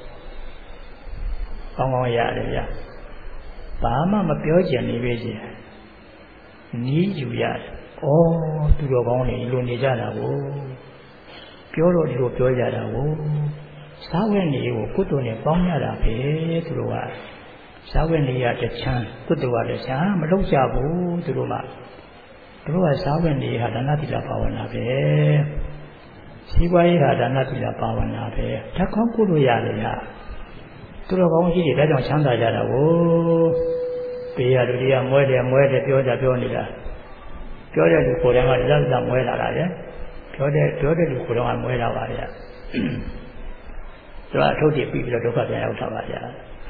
ကောင်းကောင်းရတယ်ဗျဘာမှမပြောကြနေပဲကြီးနီးယူရတယ်ဩသူတော်ကောင်းတွေလိုနေကြတာကိုပြောတော့ဒီလိုပြောကြတာကိုစားဝဲနေကိုကုသိုလ်နဲ့ပေါင်းရတာပဲသူတို့ကစားဝဲနေရတချမ်းကုသိုလ်ကလည်းရှားမလုပ်ကြဘူးသူတို့ကစားဝဲနေဟာဒါနသီလဘာဝနာပဲစီပွားရေးဟာဒါနသီလဘာဝနာပဲဓာတ်ကောင်းကုလို့ရတယ်ဗျသူတော်ကောင်းကြီးတွေဒါကြောင့်ချမ်းသာကြတာကိုပေးရလူတွေကမွဲတယ်ပြောနေတာပြောတဲ့လူကိုယ်တိုင်ကလက်လက်မွဲလာတာလေပြောတဲ့လူကိုယ်တိုင်ကမွဲလာပါဗျာသူကအထုတ်တည်ပြီးတော့ဒုက္ခပြန်ရောက်တာပါဗျာ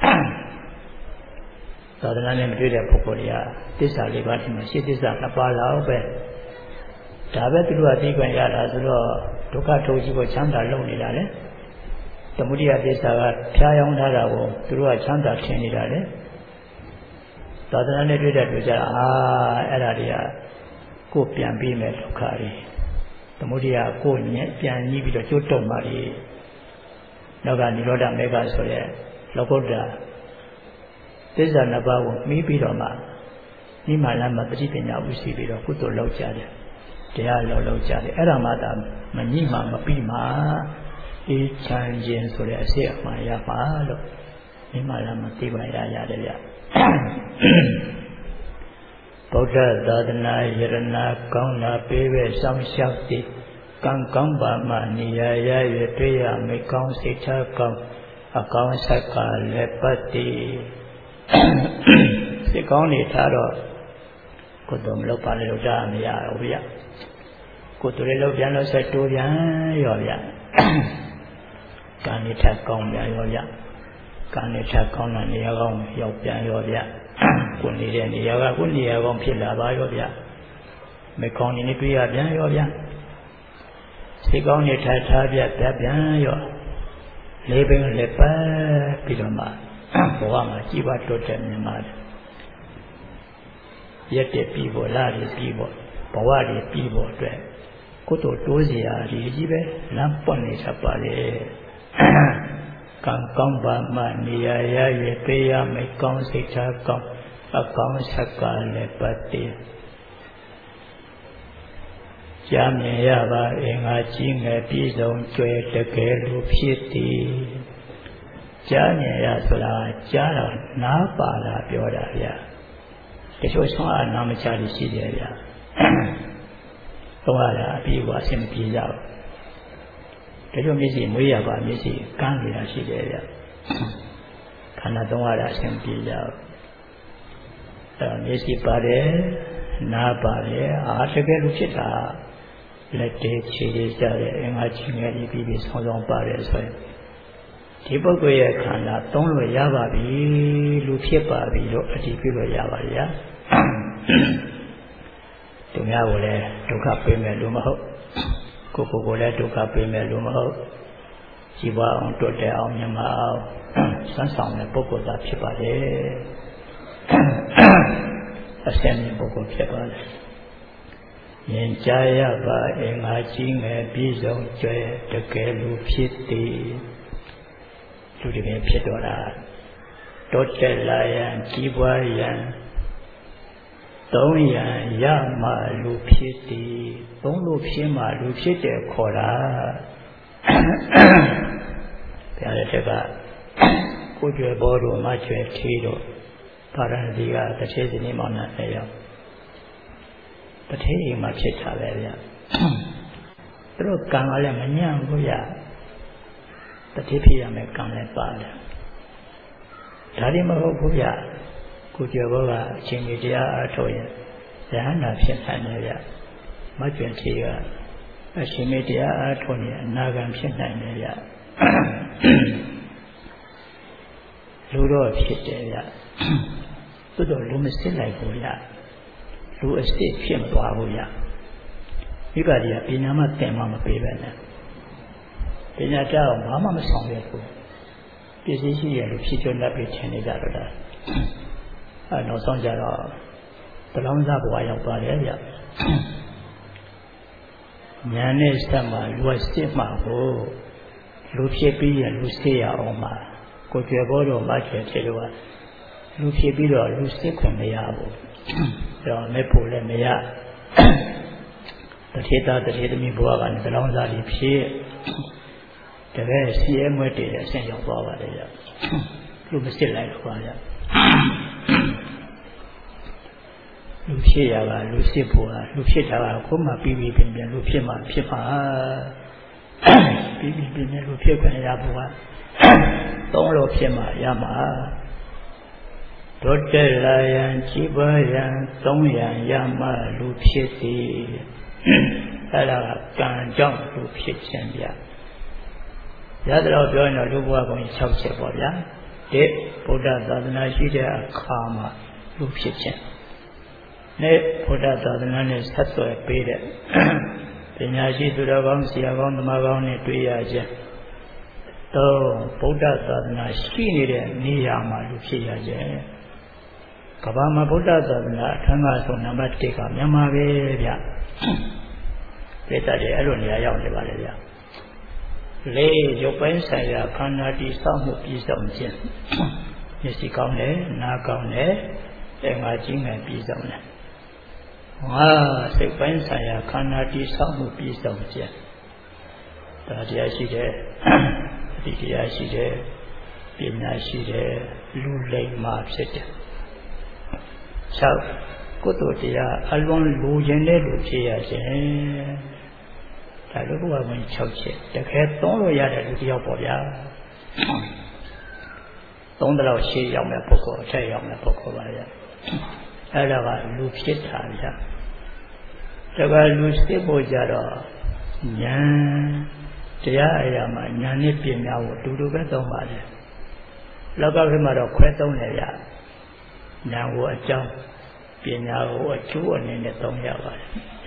သာသနာနဲ့မတွေ့တဲ့ပုဂ္ဂိုလ်တွေကသစ္စာ၄ပါးที่မှာရှင်းသစ္စာ၂ပါးလောက်ပဲဒါပဲသူတို့ကသိခွင့်ရတာဆိုတော့ဒုက္ခထုတ်ကြီးကိုချမ်းသာလုပ်နေတာလေသမုဒိယသစ္စာကဖျားယောင်းထားတာကိုသူတို့ကချမ်းသာထင်နေတာလေသာသနာနဲ့တွေ့တဲ့လူကြအဲ့ဒါတွေကကိုယ်ပြန်ပြီးမဲ့ဒုက္ခတွေသမုဒိယကိုယ်ညက်ပြန်ညှိပြီးတော့ကျွတ်တုံပါလေနောက်ကនិရောဓမေဃဆိုရဲလောကုတ္တရာသစ္စာနှစ်ပါးကိုမှီးပြီးတော့မှနိမလမ်းမှာပฏิပညာဥရှိပြီးတော့ကုသိုလ်လုပ်ကြတယ်တရားလုပ်ကြတယ်အဲ့ဒါမှသာမညှိမှမပြီးမှအေးချမ်းခြင်းဆိုတဲ့အစစ်အမှန်ရပါလို့နိမလမ်းမှာသိပါရတယ်ဗျဗုဒ္ဓသာသနာယရဏကောင်းတာပေးပဲဆောင်လျှောက်တည်ကံကောင်းပါမှနေရရ၍တွေ့ရမိကောင်းစိတ်ထားကောင်းအကောင်းဆက်ကလည်းပတ်တည်စိတ်ကောင်းနေထားတော့ကိုယ်တော်မလုပ်ပါလေလို့ကြားမရဘူးဗျကိုယ်တော်လေးလုပ်ပြန်လို့ဆက်တိုးပြန်ရောဗျကံနေထက်ကောင်းပြန်ရောဗျကံနေထက်ကောင်းတဲ့နေရာကောင်းရောက်ပြန်ရောဗျကိုနေတဲ့နေရာကကိုနေရာကောင်းဖြစ်လာပါရောဗျမကောင်းနေတွေ့ရပြန်ရောဗျစိတ်ကောင်းနေထက်ထားပြပြန်ရောလေးပင်လေးပတ်ပြီးတော့မှဘဝမှာကြီးပွားတိုးတက်မြင်ပါတယ်ရက်တက်ပြီးပေါ်လာပြီးပေါ်ဘဝတွေပြီးပေါ်အတွက်ကုသိုလ်တိုးစရာကြီးပဲလမ်းပွင့်နေတတ်ပါလေကံကောင်းပါမှနေရရ၍ပေးရမယ်ကောင်းစိတ်ထားကောင်းအကောင်းဆက်ကလည်းပတ်တည်ကြားမြင်ရပါအင်္ဂါကြီးငယ်ပြည်စုံကျွဲတကယ်လို့ဖြစ်သည်ကြားမြင်ရဆိုတာကြားတော့နားပါလာပြောတာဗျာတချို့ဆွမ်းအားနာမချလို့ရှိတယ်ဗျာတော့ရတာအပြီးကအဆင်မပြေကြဘူးတချို့မျက်စိမွေးရပါမျက်စိကန်းနေတာရှိတယ်ဗျာခန္ဓာတော့ရတာအဆင်ပြေကြဘူးမျက်စိပါတယ်နားပါတယ်တကယ်လို့ဖြစ်တာလက်သေးခြေသေးကြတဲ့အင်္ဂါကြီးငယ်လေးပြီးဆောင်းဆောင်းပါတယ်ဆိုရင်ဒီပုဂ္ဂိုလ်ရဲ့ခန္ဓာသုံးလို့ရပါပြီလူဖြစ်ပါပြီလို့အတည်ပြုလို့ရပါရဲ့သူများကိုလည်းဒုက္ခပေးမယ်လို့မဟုတ်ကိုယ်လည်းဒုက္ခပေးမယ်လို့မဟုတ်ကြည်ပွားအောင်တွတ်တဲ့အောင်မြတ်အောင်စမ်းဆောင်တဲ့ပုဂ္ဂိုလ်သာဖြစ်ပါလေအစင်းမြင်ပုဂ္ဂိုလ်ဖြစ်ပါလေမြင်ကြရပါအင်္ဂါကြီးငယ်ပြီးဆုံးကျွဲတကယ်လို့ဖြစ်သည်လူတွေပဲဖြစ်တော့တာတိုးတက်လာရန်ကြီးပွားရန်သုံးရန်ရမှလူဖြစ်သည်သုံးလို့ဖြစ်မှလူဖြစ်တယ်ခေါ်တာဘုရားရဲ့တက်ကကိုကျွယ်ဘောတို့မကျွယ်ထီးတို့ပါရဏသီကတစ်သေးစနေမောင်နှံနဲ့ရောက်တထေးအိမ်မှာဖြစ်တာပဲဗျသူတို့ကံကလည်းမညံ့ဘူးဗျတတိဖြစ်ရမယ်ကံလည်းပါတယ်ဒါဒီမဟုတ်ဘူးဗျကိုကျော်ဘောကအချိန်ကြီးတရားအားထုတ်ရင်ဉာဏ်နာဖြစ်နိုင်တယ်ဗျမကျွင်သေးကအချိန်ကြီးတရားအားထုတ်ရင်အနာဂံဖြစ်နိုင်တယ်ဗျလူတော့ဖြစ်တယ်ဗျသို့တော့လူမစစ်လိုက်ဘူးဗျလူအစစ်ဖြစ်မသွားဘူးဗျမိဘတွေကပညာမှသင်မှမပေးပဲနဲ့ပညာကြောင့်ဘာမှမဆောင်ရဘူးပစ္စည်းရှိရလို့ဖြစ်ကျွတ်လက်ပြီးထင်နေကြတော့တာနောက်ဆုံးကြတော့တလောင်းစားဘဝရောက်သွားတယ်ဗျဉာဏ်နဲ့စက်မှလူအစစ်မှကိုလူဖြစ်ပြီးရင်လူစစ်ရအောင်မှာကိုကျွယ်ဘောတော်မကျွယ်ဖြစ်လို့လူဖြစ်ပြီးတော့လူစစ်ခွင့်မရဘူးတော့မဲ့ဖို့လည်းမရတထေသားတထေသမီးဘဝကနေတလောင်းစားပြီးဖြစ်တကယ်စီရဲမွဲတည်တဲ့အဆင့်ရောက်သွားပါတယ်ဗျလူမစစ်လိုက်တော့ပါဗျလူဖြစ်ရတာလူစစ်ဖို့လူဖြစ်တာကကိုယ်မှပြီးပြီးပြင်လူဖြစ်မှဖြစ်ပါပြီးနေလို့ဖြစ်ခွင့်ရဖို့ကသုံးလို့ဖြစ်မှရမှာတို့တက်လာရန်ကြီးပွားရန်သုံးရန်ရမှလူဖြစ်သည်အဲ့ဒါကကံကြောင့်လူဖြစ်ခြင်းဗျာရတော့ပြောရင်တော့လူဘဝကုန်6ချက်ပေါ့ဗျာဒီဗုဒ္ဓသာသနာရှိတဲ့အခါမှာလူဖြစ်ခြင်းနဲ့ဗုဒ္ဓသာသနာနဲ့ဆက်သွယ်ပေးတဲ့ပညာရှိသူတော်ကောင်းဆရာကောင်းသမားကောင်းနဲ့တွေ့ရခြင်းတော့ဗုဒ္ဓသာသနာရှိနေတဲ့နေရာမှာလူဖြစ်ရခြင်းကမ္ဘာမှာဗုဒ္ဓသာသနာအထင်ကဆုံးနံပါတ်1ကမြန်မာပဲဗျပိဿတွေအဲ့လိုနေရာရောက်နေပါလေဗျလေးရုပ်ပိုင်းဆိုင်ရာခန္ဓာတည်ဆောက်မှုပြည်စုံခြင်းမျက်စိကောင်းတယ်နားကောင်းတယ်အငါကြီးငယ်ပြည်စုံတယ်စိတ်ပိုင်းဆိုင်ရာခန္ဓာတည်ဆောက်မှုပြည်စုံခြင်းဒါတရားရှိတယ်အတိတရားရှိတယ်ပညာရှိတယ်လူလိမ္မာဖြစ်တယ်6ကုသိုလ်တရားအလွန်လိုချင်တဲ့လူဖြစ်ရခြင်းဒါလိုဘုရားဝင်6ချက်တကယ်သုံးလို့ရတဲ့လူတယောက်ပေါ့ဗျာသုံးတော့ရှေ့ရောက်မဲ့ပုဂ္ဂိုလ်အထက်ရောက်မဲ့ပုဂ္ဂိုလ်ပါဗျာအဲ့ဒါကလူဖြစ်တာဗျာတကယ်လူစစ်ဖို့ကြတော့ဉာဏ်တရားအရာမှာဉာဏ်နဲ့ပညာကိုတူတူပဲသုံးပါတယ်လောကခေတ်မှာတော့ခွဲသုံးတယ်ဗျာဉာဏ်ကိုအကြောင်းပညာကိုအကျိုးအနေနဲ့သုံးရပါတယ်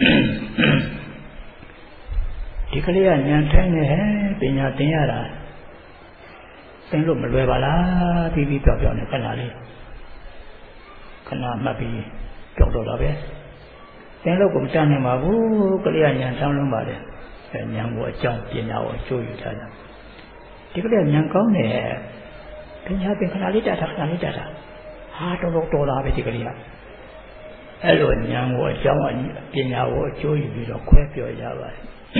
ဒီကလေးကဉာဏ်ထိုင်းနေဟဲ့ပညာသင်ရတာသင်လို့မလွယ်ပါလားပြီးပြောင်းနေခဏလေးခဏမှတ်ပြီးကြောက်တော့တာပဲသင်လို့ကိုမတတ်နိုင်ပါဘူးကလေးကဉာဏ်ထောင်းလုံးပါလေဉာဏ်ကိုအကြောင်းပညာကိုအကျိုးယူထားတာဒီကလေးကဉာဏ်ကောင်းတယ်ပညာသင်ခဏလေးတတ်တာခဏလေးတတ်တာဟာတော်လာပဲဒီကလေးကအဲ့လိုဉာဏ်ကိုအကြောင်းပညာကိုအကျိုးယူပြီးတော့ခွဲပြောရပါတယ်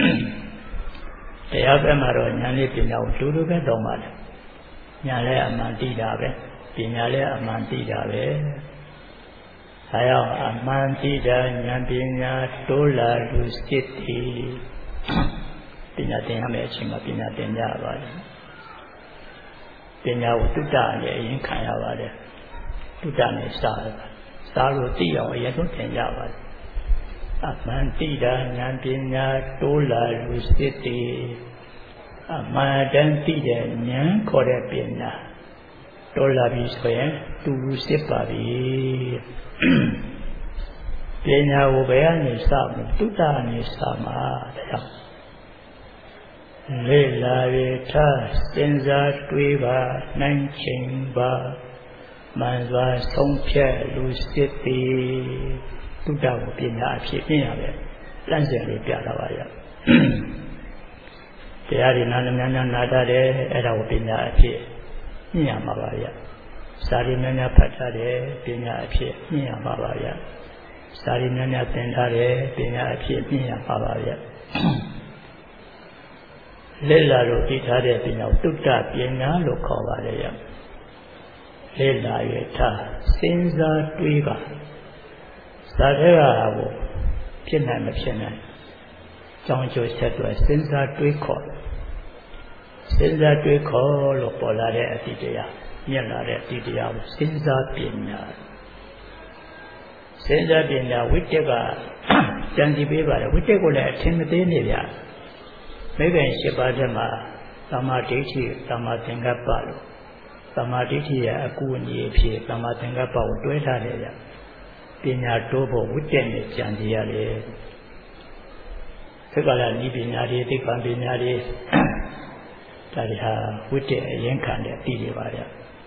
တရားဘက်မှာတော့ဉာဏ်လေးပညာကိုတူတူပဲသုံးပါတယ်ဉာဏ်လည်းအမှန်သိတာပဲပညာလည်းအမှန်သိတာပဲဒါကြောင့်အမှန်သိတာဉာဏ်ပညာတိုးလာလူစစ်သည်ပညာသင်ရမယ့်အချိန်မှာပညာသင်ကြရပါတယ်ပညာကိုတုတ္တနဲ့အရင်ခံရပါတယ်တုတ္တနဲ့စားလို့သိအောင်အရင်ဆုံးသင်ကြပါတယ်အမှန်တိတာဉာဏ်ပညာတိုးလာလူစစ်တည်အမှန်တန်သိတဲ့ဉာဏ်ခေါ်တဲ့ပညာတိုးလာပြီဆိုရင်တူလူစစ်ပါပြီပညာကိုဘယ်ကနေစမလဲတုတ္တနဲ့စမှာတရားလေလာရထားစဉ်းစားတွေးပါနိုင်ချိန်ပါမှန်စွာဆုံးဖြတ်လူစစ်တည်သုတ္တကိုပညာအဖြစ်ပြင်ရတယ်လန့်စင်လေးပြတာပါရတရားဒီနာများများနာတတ်တယ်အဲ့ဒါကိုပညာအဖြစ်ပြင်ရမှာပါရစာရီများများဖတ်ထားတယ်ပညာအဖြစ်ပြင်ရမှာပါရစာရီများများသင်ထားတယ်ပညာအဖြစ်ပြင်ရမှာပါရလက်လာလို့သိထားတဲ့ပညာကိုသုတ္တပညာလို့ခေါ်ပါတယ်ရလက်လာရထားစဉ်းစားတွေးပါသာတဲ့ဟာကိုဖြစ်နိုင်မဖြစ်နိုင်ကြောင်းကျိုးဆက်တွေစဉ်းစားတွေးခေါ်လို့ပေါ်လာတဲ့အတ္တိတရားမြင်လာတဲ့အတ္တိတရားကိုစဉ်းစားပညာဝိတ္တကကြံစီပေးပါတယ်ဝိတ္တကိုလည်းအထင်မသေးနေဗျမိဘ၈ပါးထဲမှာသမာဓိဋ္ဌိသမာသင်္ကပ္ပလို့သမာဓိဋ္ဌိရဲ့အကူအညီအဖြစ်သမာသင်္ကပ္ပကိုတွဲထားတယ်ဗျပညာတိုးဖို့ဝိတ္တနဲ့ကြံစီရတယ်သက္ကလာဤပညာတွေသိက္ခာပညာတွေဒါတွေဟာဝိတ္တအရင်ခံတဲ့အတိတွေပါဗျ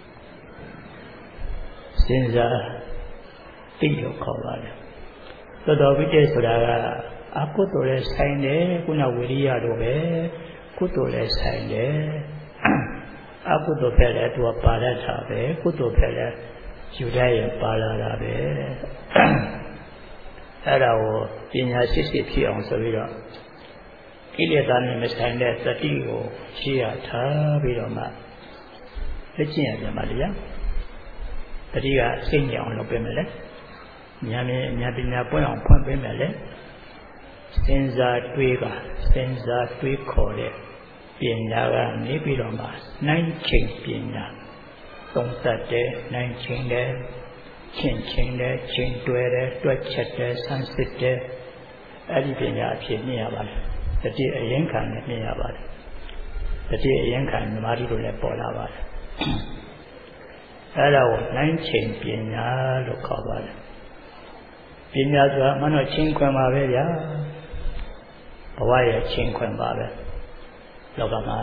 စဉ်းစားသိလို့ခေါ်ပါတယ်သောတော်ဝိတ္တဆိုတာကအကုသိုလ်လည်းဆိုင်တယ်ခုနဝိရိယတို့ပဲကုသိုလ်လည်းဆိုင်တယ်အကုသိုလ်ဖက်လည်းသူကပါရတာပဲကုသိုလ်ဖက်လည်းယူတတ်ရင်ပါလာတာပဲအဲ့ဒါကိုပညာရှိဖြစ်အောင်ဆိုပြီးတော့ကိလေသာနဲ့မဆိုင်တဲ့သတိကိုရှေ့ရထားပြီးတော့မှလက်ကျင့်ရပြန်ပါလေဗျာတတိကစိတ်ညစ်အောင်လုပ်ပေးမယ်လေဉာဏ်ပညာပွင့်အောင်ဖွင့်ပေးမယ်လေစဉ်းစားတွေးခေါ်တဲ့ပညာကနေပြီးတော့မှနိုင်ချိန်ပညာသုံးသပ်တယ်နိုင်ချိန်တယ်ချင်းတယ်ချင်းတွဲတယ်တွက်ချက်တယ်ဆန်းစစ်တယ်အဲ့ဒီပညာအဖြစ်မြင်ရပါတယ်တတိအရင်ခံနဲ့မြင်ရပါတယ်တတိအရင်ခံဓမ္မတိတို့လည်းပေါ်လာပါတယ်အဲ့ဒါကိုနိုင်ချိန်ပညာလို့ခေါ်ပါတယ်ပညာဆိုတာမနောချင်းခွင်ပါပဲဗျာဘဝရဲ့ချင်းခွင်ပါပဲလောကမှာ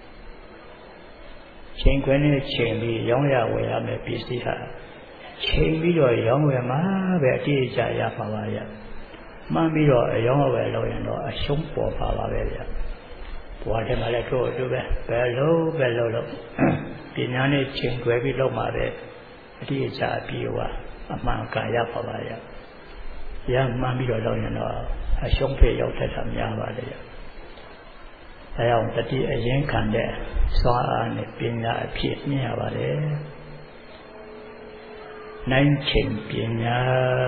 ချင်းခွင်နဲ့ချင်းပြီးရောင်းရဝယ်ရမယ်ပစ္စည်းဟာချင်းပြီးတော့ရောင်းဝယ်မှာပဲအတိအကျရပါပါဗျမှန်ပြီးတော့ရောင်းဝယ်လို့ရင်တော့အရှုံးပေါ်ပါပါပဲဗျဘဝထဲမှာလည်းထို့အတူပဲဘယ်လို့ပညာနဲ့ချင်းခွဲပြီးလောက်မှာပဲအတိအကျအပြည့်အဝအမှန်ကန်ရပါပါဗျရမှန်ပြီးတော့လောက်ရင်တော့အရှုံးဖေးရောက်တတ်တာများပါတယ်ဗျအဲအောင်တတိအရင်ခံတဲ့စွမ်းအားနဲ့ပညာအဖြစ်မြင်ရပါတယ်နိုင်ချိန်ပညာ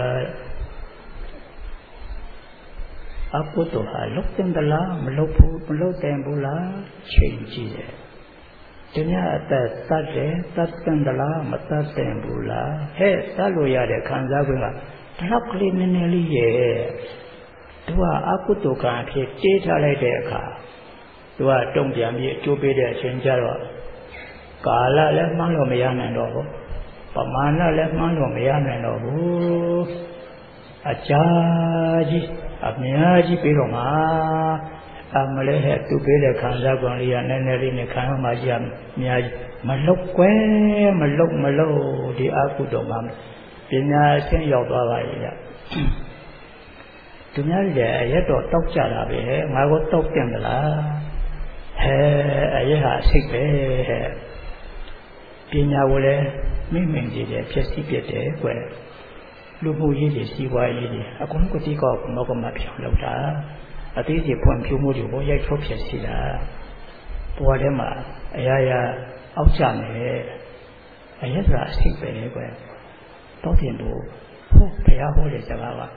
အကုသိုလ်ဟာလုပ်တင်သလားမလုပ်တင်ဘူးလားချိန်ကြည့်တယ်ဒီများအသက်သတ်တယ်သတ်တင်သလားမသတ်တင်ဘူးလားဟဲ့သတ်လို့ရတဲ့ခံစား권ကဒီလောက်ကလေးနည်းနည်းလေးရဲ့သူကအကုသိုလ်ကံအဖြစ်တေးထားလိုက်တဲ့အခါသူကတုံ့ပြန်ပြီးအကျိုးပေးတဲ့အချိန်ကျတော့ကာလလည်းမှန်းလို့မရနိုင်တော့ဘူးပမာဏလည်းမှန်းလို့မရနိုင်တော့ဘူးအကြာကြီးအများကြီးပြီးတော့မှအမလဲဟဲ့သူပေးတဲ့ခံစား권လေးကနည်းနည်းလေးနဲ့ခံရမှကြီးအများကြီးမလုတ်ကွယ်မလုတ်ဒီအကုသိုလ်မှာပညာဆင်းရောက်သွားပါရဲ့ဗျသူများလည်းအရက်တော့တောက်ကြတာပဲငါကိုတောက်တင်သလားဟဲအရက်ဟာစိတ်ပဲဟဲ့ပညာကိုလည်းမိကြည့်တယ်ဖြစ်စီပြတယ်ကွယ်လူမှုရေးတွေစီးပွားရေးတွေအကုန်ကတိကောက်မောကမပြောင်းလောက်တာအသေးစိတ်ဖွံ့ဖြိုးမှုတွေကိုရိုက်ထုတ်ဖြစ်စီတာဘဝထဲမှာအရာရာအောက်ကျမယ်အရက်ဆိုတာစိတ်ပဲကွယ်တောက်တင်လို့ဟုတ်ဘုရားဟောတဲ့စကားပါ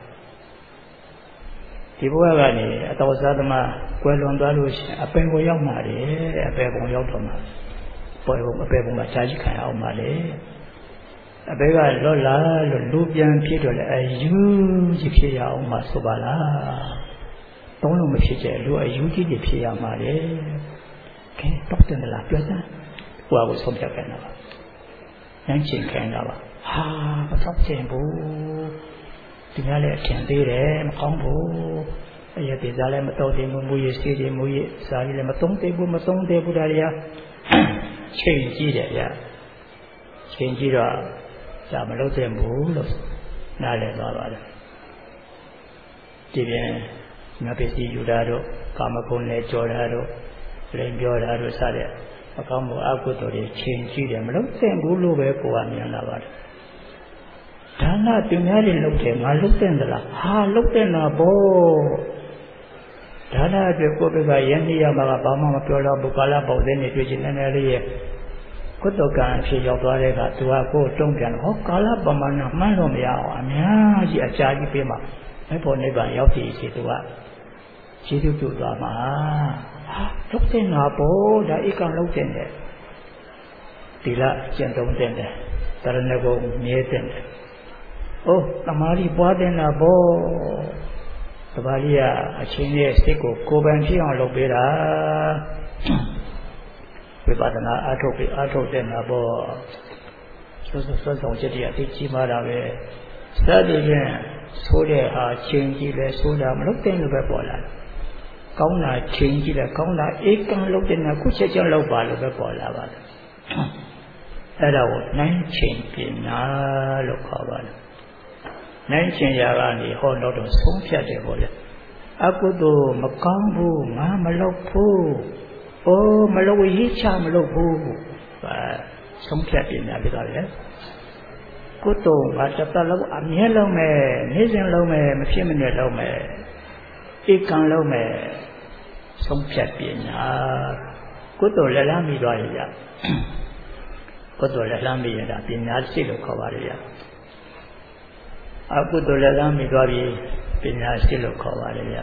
ဒီဘဝကနေအတော်စားသမားကွယ်လွန်သွားလို့ရှိရင်အပင်ကိုရောက်မှာလေအပင်ကိုရောက်တော့မှာပေါ်ဘုံအပင်ဘုံမှာရှားကြီးခံအောင်ပါလေအပင်ကလွတ်လာလို့လူပြန်ဖြစ်တော့လေအယူကြီးဖြစ်ရအောင်မှာဆိုပါလားတုံးလို့မဖြစ်ကြလူအယူကြီးတွေဖြစ်ရမှာလေကဲတော့တယ်လားပြောစမ်းဟိုကိုဆုံးဖြတ်ခဲ့တာပါညှင်းချင်ခံတာပါဟာမတော့ချင်ဘူးဒီများလည်းအထင်သေးတယ်မကောင်းဘူးအရက်သေးစားလည်းမတော့သေးဘူးမူရစီတွေမူရစားလည်းမသုံးသေးဘူးဒါတွေကချိန်ကြည့်တယ်ဗျချိန်ကြည့်တော့ဒါမလုပ်သင့်ဘူးလို့နားလည်သွားပါတယ်ဒီပြင်ငါပစ္စည်းယူတာတို့ကာမဂုဏ်နဲ့ကြော်တာတို့လိမ်ပြောတာတို့စတဲ့အကောင်းမှုအကုသိုလ်တွေချိန်ကြည့်တယ်မလုပ်သင့်ဘူးလို့ပဲကိုယ်ကမြင်လာပါတယ်ဒါနသူများတွေလုပ်တယ်ငါလုပ်တဲ့သလားဟာလုပ်တဲ့နာပေါ့ဒါနအတွက်ကိုယ်ကရန်နေရမှာကဘာမှမပြောတော့ဘူးကာလပေါက်တဲ့နေတွေ့ချင်းနည်းနည်းလေးရဲ့ကုသကံအဖြစ်ရောက်သွားတဲ့ကသူကကိုယ်တုံ့ပြန်ဟောကာလပမာဏမှန်းလို့မရအောင်အများကြီးအကြာကြီးပေးမှာမဲ့ဖို့နိဗ္ဗာန်ရောက်ပြီစီသူကခြေပြုတ်သွားမှာဟာလုပ်တဲ့နာပေါ့ဒါဧကံလုပ်တဲ့တယ်ဒီလကျင့်သုံးတဲ့တယ်တရဏဂုံမြဲတဲ့တယ်အိုးတမာရီပွားတဲ့နာပေါ့တပါဠိကအချင်းရဲ့စိတ်ကိုကိုယ်ပိုင်ဖြစ်အောင်လုပ်ပေးတာဝိပဿနာအထုတ်တဲ့နာပေါ့ဆွဆောင်ချက်တွေအသိကြီးမားတာပဲစသည်ဖြင့်ဆိုတဲ့ဟာချင်းကြီးလဲဆိုတာမလုပ်တဲ့လို့ပဲပေါ်လာကောင်းတာချင်းကြီးလဲကောင်းတာဧကံလုပ်တဲ့နာခုချက်ချင်းလုပ်ပါလို့ပဲပေါ်လာပါတယ်အဲ့ဒါကိုနိုင်ချင်းပညာလို့ခေါ်ပါတယ်နိုင်ချင်းရာကနေဟောတော့ဆုံးဖြတ်တယ်ပေါ့လေအကုသိုလ်မကောင်းဘူးငါမလုပ်ဘူးအိုးမလုပ်ရေးချမလုပ်ဘူးဆုံးဖြတ်ပညာပြီးတော့လေကုသိုလ်ငါတစ်သက်လုံးအမြဲလုံးမယ်နေ့စဉ်လုံးမယ်မဖြစ်မနေလုံးမယ်ဧကံလုံးမယ်ဆုံးဖြတ်ပညာကုသိုလ်လည်းလမ်းပြီးသွားရရကုသိုလ်လည်းလမ်းပြီးရတာပညာရှိလို့ခေါ်ပါရရအကုသိုလ်လည်းလမ်းပြီးသွားပြီးပညာရှိလို့ခေါ်ပါရရ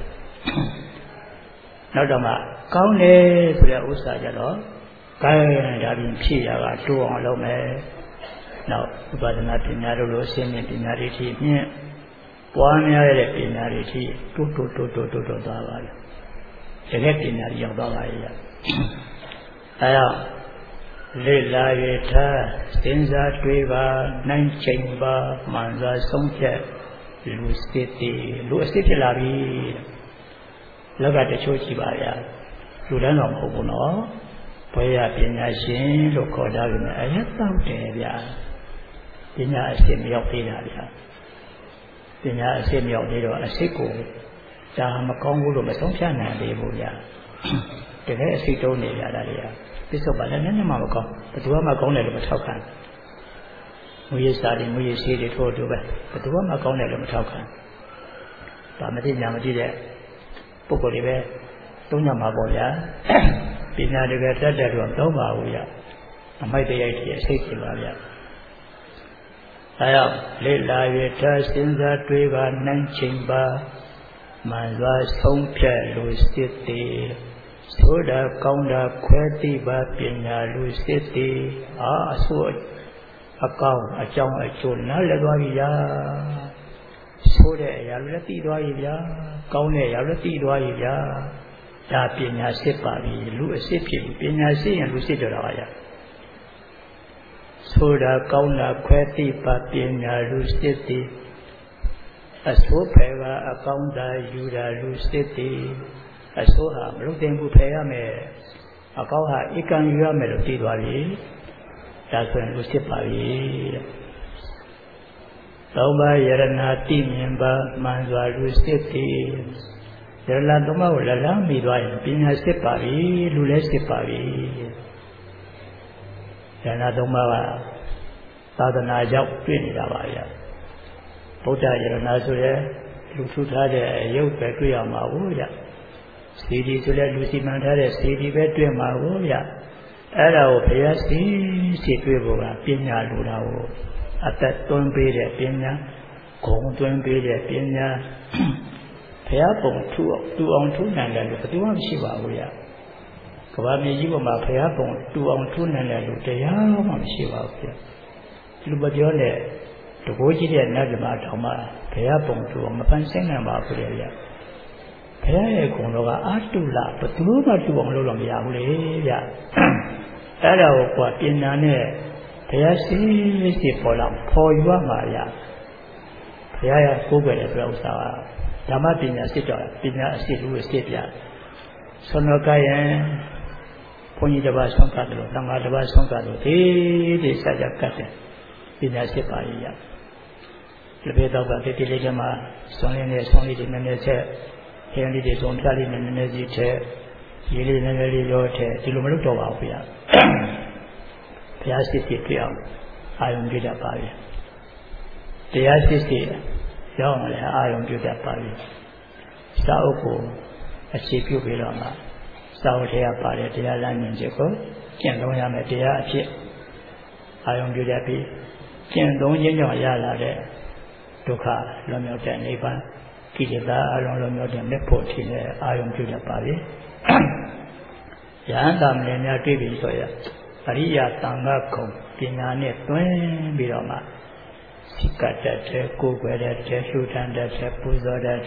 နောက်တော့မှကောင်းတယ်ဆိုတဲ့ဥစ္စာကြတော့ကိုင်းဒါပြင်ဖြစ်ရတာတိုးအောင်လုပ်မယ်နောက်ဥပဒနာပညာတို့လိုအရှင်းမြင်ပညာတွေထိမြင့်ပွားများရတဲ့ပညာတွေထိတိုးသွားပါလေတကယ်ပညာတွေရောက်သွားပါရဲ့အဲဒါလေ့လာရထားစဉ်းစားတွေးပါနိုင်ချိန်ပါမှန်စွာဆုံးဖြတ်လူစစ်တည်လူအစစ်ဖြစ်လာပြီလောကတချို့ရှိပါဗျာလူတန်းတော့မဟုတ်ဘူးနော်ဘွဲရပညာရှင်လို့ခေါ်တာလည်းအရက်တောက်တယ်ဗျာပညာအစစ်မရောက်သေးတာဗျာပညာအစစ်မရောက်သေးတော့အစစ်ကိုဒါမကောင်းဘူးလို့မဆုံးဖြတ်နိုင်သေးဘူးဗျာတကယ်အစစ်တုံးနေကြတာလေပစ္စုပန်လည်းနည်းနည်းမှမကောင်းဘယ်သူမှကောင်းတယ်လို့မထောက်ခံငွေရစာတွေငွေရရှိတွေထို့တူပဲဘယ်သူမှကောင်းတယ်လို့မထောက်ခံဒါမသိညာမသိတဲ့ပုဂ္ဂိုလ်တွေပဲသုံးညမှာပေါ့ဗျာပညာတကယ်တတ်တယ်တော့တော့ပါဘူးဗျအမိုက်တရိုက်ကြီးအစိတ်ကြီးပါဗျအဲတော့လေ့လာရထားစဉ်းစားတွေးပါနိုင်ချိန်ပါမှန်စွာဆုံးဖြတ်လို့စစ်တည်ဆိုတာကောင်းတာခွဲသိပါပညာလူစစ်တည်အဆိုးအကောင်းအကြောင်းအကျိုးနားလည်သွားပြီဗျာဆိုတဲ့အရာလည်းသိသွားပြီဗျာကောင်းတဲ့အရာလည်းသိသွားပြီဗျာဒါပညာစစ်ပါပြီလူအစစ်ဖြစ်ပြီပညာစစ်ရင်လူစစ်ကြတော့ဗျာဆိုတာကောင်းတာခွဲသိပါပညာလူစစ်တည်အဆိုးဖယ်ကအကောင်းတာယူတာလူစစ်တည်အဆိုးဟာမလုပ်တင်ဘူးဖယ်ရမယ်အကောင်းဟာဧကံယူရမယ်လို့သိသွားပြီဒါဆိုရင်လူစစ်ပါပြီသုံးပါးယရဏတိမြင်ပါမှန်စွာလူစစ်တည်ယရဏသုံးပါးကိုလက်လန်းမိသွားရင်ပညာစစ်ပါပြီလူလည်းစစ်ပါပြီယရဏသုံးပါးကသာသနာကြောင့်တွေ့နေတာပါဗျာဗုဒ္ဓယရဏဆိုရဲလူထုထားတဲ့အယုတ်ပဲတွေ့ရမှာဘူးဗျစီဒီဆိုလဲလူစီမံထားတဲ့စီဒီပဲတွေ့မှာဘူးဗျအဲ့ဒါကိုဘုရားစီတွေ့ဖို့ကပညာလိုတာကိုအသက်သွင်းပေးတဲ့ပညာဂုံသွင်းပေးတဲ့ပညာဘုရားပုံထူအောင်ထူနိုင်တယ်လို့ဘယ်သူမှမရှိပါဘူးဗျကဘာမြေကြီးပေါ်မှာဘုရားပုံထူအောင်ထူနိုင်တယ်လို့တရားမှမရှိပါဘူးဗျလူမပြောတဲ့တကိုးကြီးတဲ့နတ်ဓမ္မတောင်မှဘုရားပုံထူအောင်မပန်းဆိုင်နိုင်ပါဘူးလေဗျဘုရားရဲ့ဂုဏ်တော်ကအာတုလဘယ်သူမှတူအောင်လုပ်လို့မရဘူးလေဗျအဲ့ဒါကိုကပညာနဲ့ဘုရားရှိပေါ်လာပေါ်ယူရမှာဗျဘုရားရဲ့ကိုးကွယ်တဲ့ဥစ္စာကဓမ္မပညာစစ်တော်ပညာအစစ်လူအစစ်ပြဆွန်တော်ကယံဘုန်းကြီးတစ်ပါးဆုံးကတ်တယ်လို့သံဃာတစ်ပါးဆုံးကတ်လို့ဒီစัจ ကတ်တယ်ပညာစစ်ပါရလက်ပေတော့ကတိလေးကမှဆွန်ရင်းနဲ့ဆွန်လေးတွေနည်းနည်းဆက်ခင်းလေးတွေဆုံးဖြတ်လေးနည်းနည်းကြီးထက်ရေးလေးနည်းနည်းလေးရောထက်ဒီလိုမလုပ်တော့ပါဘူးဗျာဘုရားစစ်စစ်တွေ့အောင်အာယုံပြုတတ်ပါပြီတရားစစ်စစ်ရောက်အောင်လည်းအာယုံပြုတတ်ပါပြီစာအုပ်ကိုအခြေပြုပြီးတော့မှစာအုပ်ထဲကပါတယ်တရားလမ်းညွှန်ချက်ကိုကျင့်သုံးရမယ်တရားအဖြစ်အာယုံပြုတတ်ပြီးကျင့်သုံးခြင်းကြောင့်ရလာတဲ့ဒုက္ခလွန်မြောက်တဲ့နိဗ္ဗာန်ကိလေသာအလုံးလွန်မြောက်တဲ့မြတ်ဖို့ထင်တဲ့အာယုံပြုတတ်ပါပြီယဟန်တာမင်းများတွေ့ပြီဆိုရအရိယသံဃာကုံပညာနဲ့တွင်းပြီးတော့မှစိတ်ကတတ်တဲ့ကိုယ်ွယ်တဲ့ရှုထမ်းတဲ့ပူဇော်တဲ့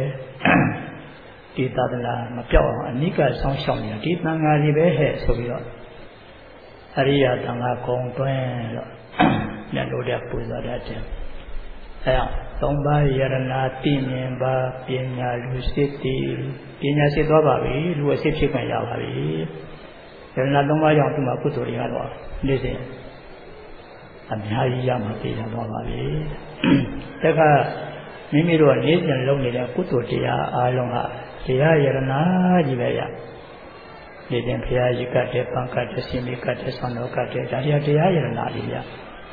ဒီသာသနာမပြောက်အောင်အနိကဆောင်းရှောက်နေတာဒီသံဃာကြီးပဲဟဲ့ဆိုပြီးတော့အရိယသံဃာကုံတွင်းတော့လက်လို့တဲ့ပူဇော်တဲ့အဲသုံးပါးယရဏတိမြင်ပါပညာလူစစ်တည်ပညာစစ်သွားပါပြီလူအစစ်ဖြစ်ခွင့်ရပါပြီယရဏသုံးပါးကြောင့်ဒီမှာကုသိုလ်တွေကတော့နေ့စဉ်အများကြီးရမှာပြည်သွားပါပြီတခါမိမိတို့နေ့စဉ်လုပ်နေတဲ့ကုသိုလ်တရားအားလုံးဟာတရားယရဏကြီးပဲရနေ့စဉ်ဘုရားရှိခိုးတဲ့ပံကတ်တဲ့ရှင်မိကတ်တဲ့ဆောင်းတော်ကတ်တဲ့ဒါတရားယရဏကြီးရ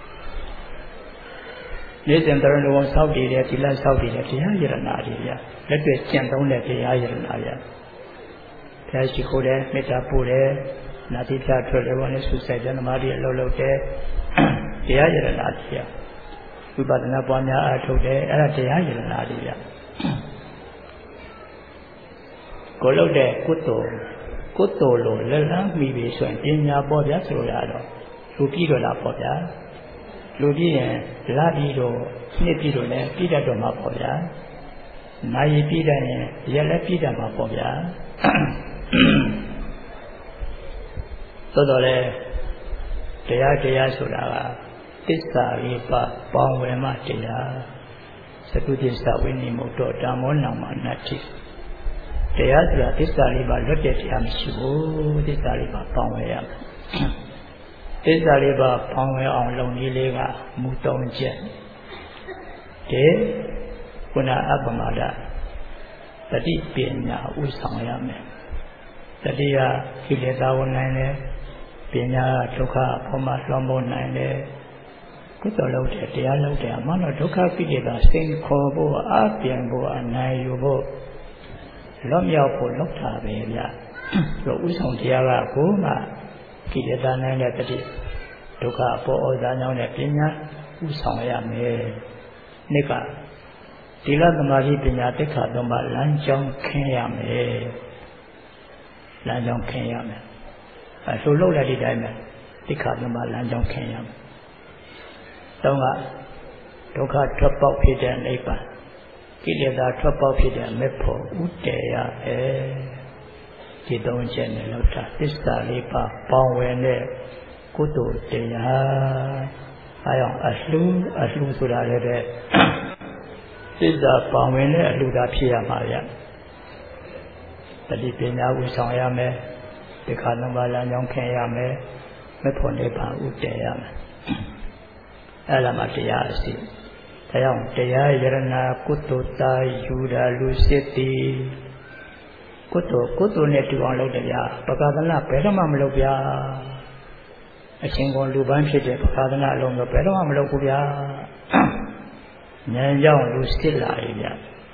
နေ့စဉ်တရဏဂုံစောက်တည်တဲ့သီလစောက်တည်တဲ့တရားယရဏကြီးရလက်တွေ့ကျင့်သုံးတဲ့တရားယရဏကြီးဘုရားရှိခိုးတဲ့မေတ္တာပို့တဲ့နာတိပြထွက်တယ်ဘာလဲဆုဆိုင်တဲ့ဓမ္မတွေအလုပ်လုပ်တဲ့တရားယရဏကြီးရဝိပဿနာပွားများအားထုတ်တယ်အဲ့ဒါတရားယရဏကြီးရကိုလုပ်တဲ့ကုသိုလ်လို့လက်လန်းမိပြီဆိုရင်ပညာပေါ်ဗျာဆိုရတော့လူပြီးတော့လားပေါ့ဗျာလူပြီးရင်လာပြီးတော့နှစ်ပြီးတော့လည်းပြီးတတ်တော့မှာပေါ့ဗျာနိုင်ပြီးတတ်ရင်ရက်လည်းပြီးတတ်မှာပေါ့ဗျာသို့တော်လည်းတရားဆိုတာကသစ္စာလေးပါပေါင်းဝယ်မှတရားသတုသစ္စာဝိနိမုတ်တော်ဓမ္မောနာမနတ္တိတရားဆိုတာသစ္စာလေးပါလွတ်တဲ့တရားမရှိဘူးသစ္စာလေးပါပေါင်းဝယ်ရမယ်သစ္စာလေးပါပေါင်းဝယ်အောင်လုပ်နည်းလေးကမူ၃ချက်ဒီခုနအပ္ပမဒတတိပညာဥဆောင်ရမယ်တတိယကိလေသာဝင်နိုင်တယ်ပညာဒုက္ခဖောမလွှမ်းမိုးနိုင်တယ်ကုသိုလ်လုပ်တယ်တရားလုပ်တယ်အမှန်တော့ဒုက္ခကိလေသာစိန်ခေါ်ဖို့အပြင်ဖို့အနိုင်ယူဖို့လွတ်မြောက်ဖို့လုပ်တာပဲဗျလို့ဥဆောင်တရားကကိုမှကိလေသာနိုင်တဲ့တတိဒုက္ခပေါ်ဩဇာကြောင့်နဲ့ပညာဥဆောင်ရမယ်နှစ်ကသီလသမာဓိပညာသိက္ခာသုံးပါးလမ်းကြောင်းခင်းရမယ်လမ်းကြောင်းခင်းရမယ်အဲဆိုလို့လည်းဒီတိုင်းပဲသိက္ခာသုံးပါးလမ်းကြောင်းခင်းရမယ်သုံးကဒုက္ခထွက်ပေါက်ဖြစ်တဲ့နိဗ္ဗာန်ကိလေသာထွက်ပေါက်ဖြစ်တဲ့မေဖို့ဥတည်ရဒီသုံးချက်နဲ့လောက်တာသစ္စာလေးပါပေါင်းဝင်တဲ့ကုသိုလ်တရားအဲအောင်အလှဆိုတာလည်းပဲသစ္စာပေါင်းဝင်တဲ့အလှသာဖြစ်ရမှာဗျတတိပညာဥဆောင်ရမယ်သိက္ခာသုံးပါးလမ်းကြောင်းခင်းရမယ်မေဖို့နိဗ္ဗာန်ဥတည်ရမယ်အဲ့ဒါမှတရားအစီဒါကြောင့်တရားယရဏကုသိုလ်တာယူတာလူစစ်တီကုသိုလ်နဲ့တူအောင်လုပ်တယ်ဗျာပကာသနာဘယ်တော့မှမလုပ်ဗျာအချင်းကုန်လူပန်းဖြစ်တဲ့ပကာသနာအလုံးမျိုးဘယ်တော့မှမလုပ်ဘူးဗျာဉာဏ်ကြောင့်လူစစ်လာပြီဗျာ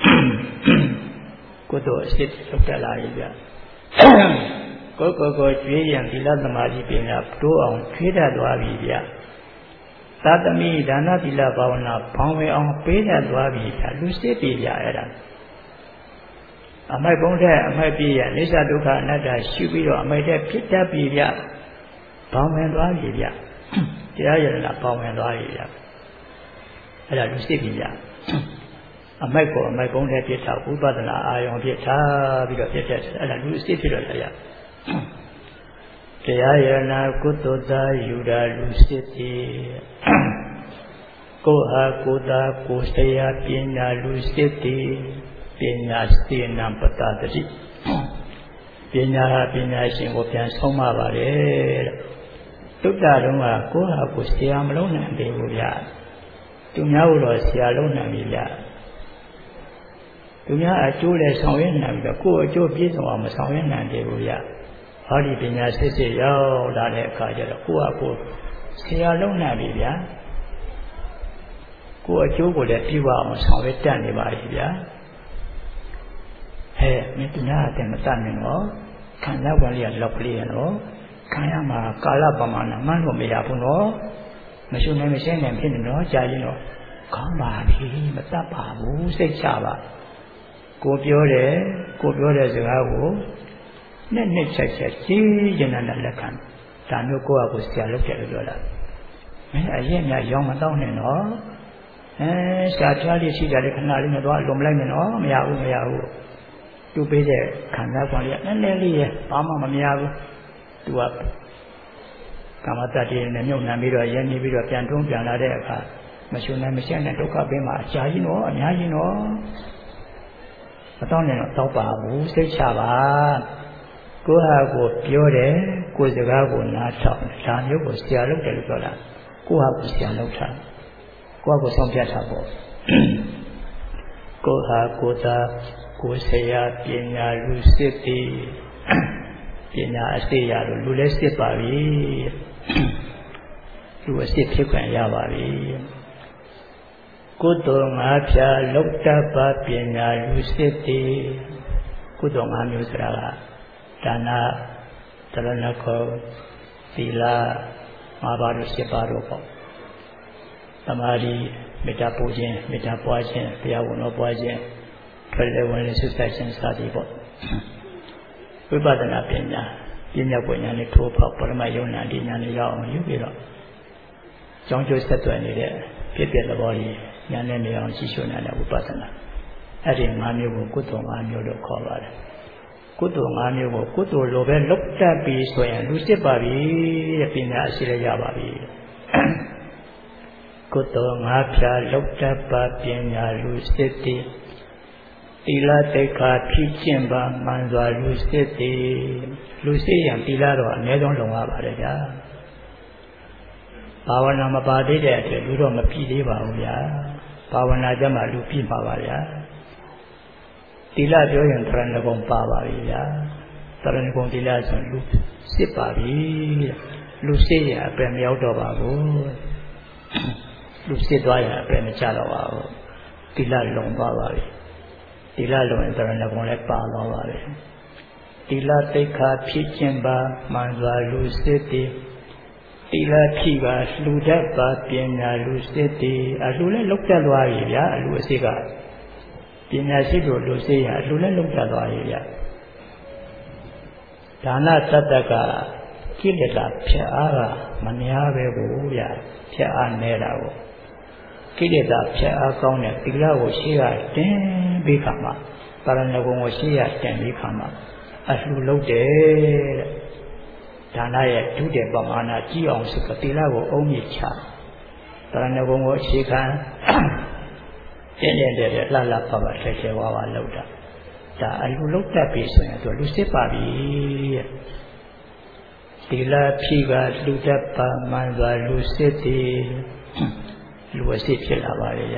ကုသိုလ်အစစ်လုပ်တတ်လာပြီဗျာကိုကျွေးရင်သီလသမာဓိပညာတိုးအောင်ထွေးတတ်သွားပြီဗျာသာသမီဒါနသီလဘာဝနာဘောင်းဝင်အောင်ပေးတတ်သွားပြီဗျာလူစစ်ပြီဗျာအဲ့ဒါအမိုက်ပုံးတဲ့အမိုက်ပြည့်ရအိစ္ဆဒုက္ခအနတ္တရှုပြီးတော့အမိုက်တဲ့ဖြစ်တတ်ပြီဗျဘောင်းဝင်သွားပြီဗျတရားရဏဘောင်းဝင်သွားပြီဗျအဲ့ဒါလူစစ်ပြီဗျအမိုက်ကိုအမိုက်ပုံးတဲ့ပြစ်ထားဥပဒနာအာယုံပြစ်ထားပြီးတော့ပြစ်တတ်တယ်အဲ့ဒါလူစစ်ဖြစ်တော့တရားတရားယရဏကုသိုလ်သာယူတာလူစစ်တီကိုဟာကိုသာကိုစရာပညာလူစစ်တီပညာစေနံပတ္တတိပညာဟာပညာရှင်ကိုပြန်ဆုံးမပါတယ်တုတ္တတုံးကကိုဟာကိုဆရာမလုံးနိုင်သေးဘူးဗျသူများတို့ဆရာလုံးနိုင်ပြီဗျသူများအကျိုးလည်းဆောင်ရွက်နိုင်ပြီးတော့ကိုယ်အကျိုးပြည့်စုံအောင်မဆောင်ရွက်နိုင်သေးဘူးဗျဟောဒီပညာစစ်ရောက်လာတဲ့အခါကျတော့ကိုယ့်ဟာကိုယ်ဆရာလုံးနိုင်ပြီဗျာကိုယ်အကျိုးကိုလည်းပြည့်ဝအောင်ဆောင်ရွက်တတ်နေပါပြီဗျာဟဲ့မင်းတရားအတယ်မတတ်နဲ့နော်ခံရပါလိမ့်လောက်ကလေးရနော်ခံရမှာကာလပမာဏမှန်းလို့မရဘူးနော်မရှိနိုင်မရှင်းနိုင်ဖြစ်နေနော်ကြာရင်တော့ကောင်းပါပြီမတတ်ပါဘူးစိတ်ချပါကိုပြောတဲ့စကားကိုနဲ့ချက်ကြီးကျဉ်းတဲ့လက်ခံဒါမျိုးကိုယ့်အကိုဆရာလုပ်တယ်လို့ပြောတာမင်းအရင်ကရောင်းမတော့နဲ့နော်ရှားချားလေးရှိကြတယ်ခဏလေးနဲ့တော့လုံမလိုက်နဲ့နော်မရဘူးသူပေးတဲ့ခံစား권လေးနည်းနည်းလေးရဘာမှမများဘူးသူကကာမတတ္တိနဲ့မြုပ်နှံပြီးတော့ရင်းနေပြီးတော့ပြန်ထုံးပြန်လာတဲ့အခါမရှုနိုင်မရှင်းတဲ့ဒုက္ခပင်မှာအကြာကြီးနော်အများကြီးနော်မတော့နဲ့တော့ပါဘူးစိတ်ချပါကိုယ့်ဟာကိုပြောတယ်ကိုယ်စကားကိုနားထောင်ဒါမျိုးကိုဆရာလုပ်တယ်လို့ပြောတာကိုယ့်ဟာကိုဆရာလုပ်တာကိုယ့်ဟာကိုဆောင်ပြတာပေါ့ကိုယ့်ဟာကိုယ်သာကိုယ်ဆရာပညာလူစစ်သည်ပညာအစစ်ရလို့လူလည်းစစ်ပါပြီလူအစစ်ဖြစ်ခွင့်ရပါပြီကုသိုလ်၅ဖြာလောက်တတ်ပါပညာလူစစ်သည်ကုသိုလ်၅မျိုးဆိုတာကဒါနသရဏခောသီလ၅ပါးတို့၈ပါးတို့ပေါ့သမာဓိမေတ္တာပို့ခြင်းမေတ္တာပွားခြင်းတရားဝင်တော်ပွားခြင်းထွက်လေဝင်လေဆွတ်ဆက်ခြင်းစသည်ပေါ့ဝိပဿနာပညာပညာကိုညာနဲ့ထိုးဖောက်ပရမယုံနာဒီညာနဲ့ရောက်အောင်ယူပြီးတော့ကြောင်းကျိုးဆက်သွယ်နေတဲ့ဖြစ်တဲ့သဘောကြီးညာနဲ့နေအောင်ရှိရှုနေတဲ့ဝိပဿနာအဲ့ဒီ၅မျိုးကိုကုသိုလ်၅မျိုးလို့ခေါ်ပါတယ်ကုသိုလ်၅မျိုးကိုကုသိုလ်လိုပဲလုပ်တတ်ပြီးဆိုရင်လူစစ်ပါပြီတဲ့ပညာအရှိလည်းရပါပြီကုသိုလ်၅ဖြာလုပ်တတ်ပါပညာလူစစ်တည်သီလတိတ်္ခာဖြစ်ခြင်းပါမှန်စွာလူစစ်တည်လူစစ်ရင်သီလတော့အနည်းဆုံးလုံရပါတယ်ဗျာဘာဝနာမပါသေးတဲ့အတွက်လူတော့မပြည့်သေးပါဘူးဗျာဘာဝနာကြမှာလူပြည့်ပါပါဗျာသီလပြောရင်သရဏဂုံပါပါပြီဗျာသရဏဂုံသီလဆိုလူစစ်ပါပြီလူစစ်ရင်အပယ်မရောက်တော့ပါဘူးလူစစ်သွားရင်အပယ်မချတော့ပါဘူးသီလလုံသွားပါပြီသီလလုံရင်သရဏဂုံလည်းပါသွားပါပြီသီလတိတ်္ခာဖြစ်ခြင်းပါမှန်စွာလူစစ်တည်သီလဖြစ်ပါလှူတတ်ပါပညာလူစစ်တည်အလှူလည်းလုတ်တက်သွားပြီဗျာအလှူအစစ်ကပညာရှိတို့လူစစ်ရအလှူလည်းလုတ်တက်သွားပြီဗျာဒါနတတ္တကကိလေသာဖြတ်အားကမများပဲကိုဗျာဖြတ်အားနေတာကိုကိလေသာဖြတ်အားကောင်းတဲ့သီလကိုရှေ့ကတင်ပြီးခါမှာပါရဏဂုံကိုရှေ့ကတင်ပြီးခါမှာအလှူလုတ်တယ်ဒါနရဲ့ဒုတိယပမာဏကြီးအောင်ဆိုသီလကိုအုံးမြစ်ချပါရဏဂုံကိုအခြေခံတဲ့လှလှပပထဲထဲဝါဝါလောက်တာဒါအလူလောက်တတ်ပြီဆိုရင်သူလူစစ်ပါပြီသီလဖြီးကလူတတ်ပါမှန်စွာလူစစ်တည်လူအစစ်ဖြစ်လာပါလေရ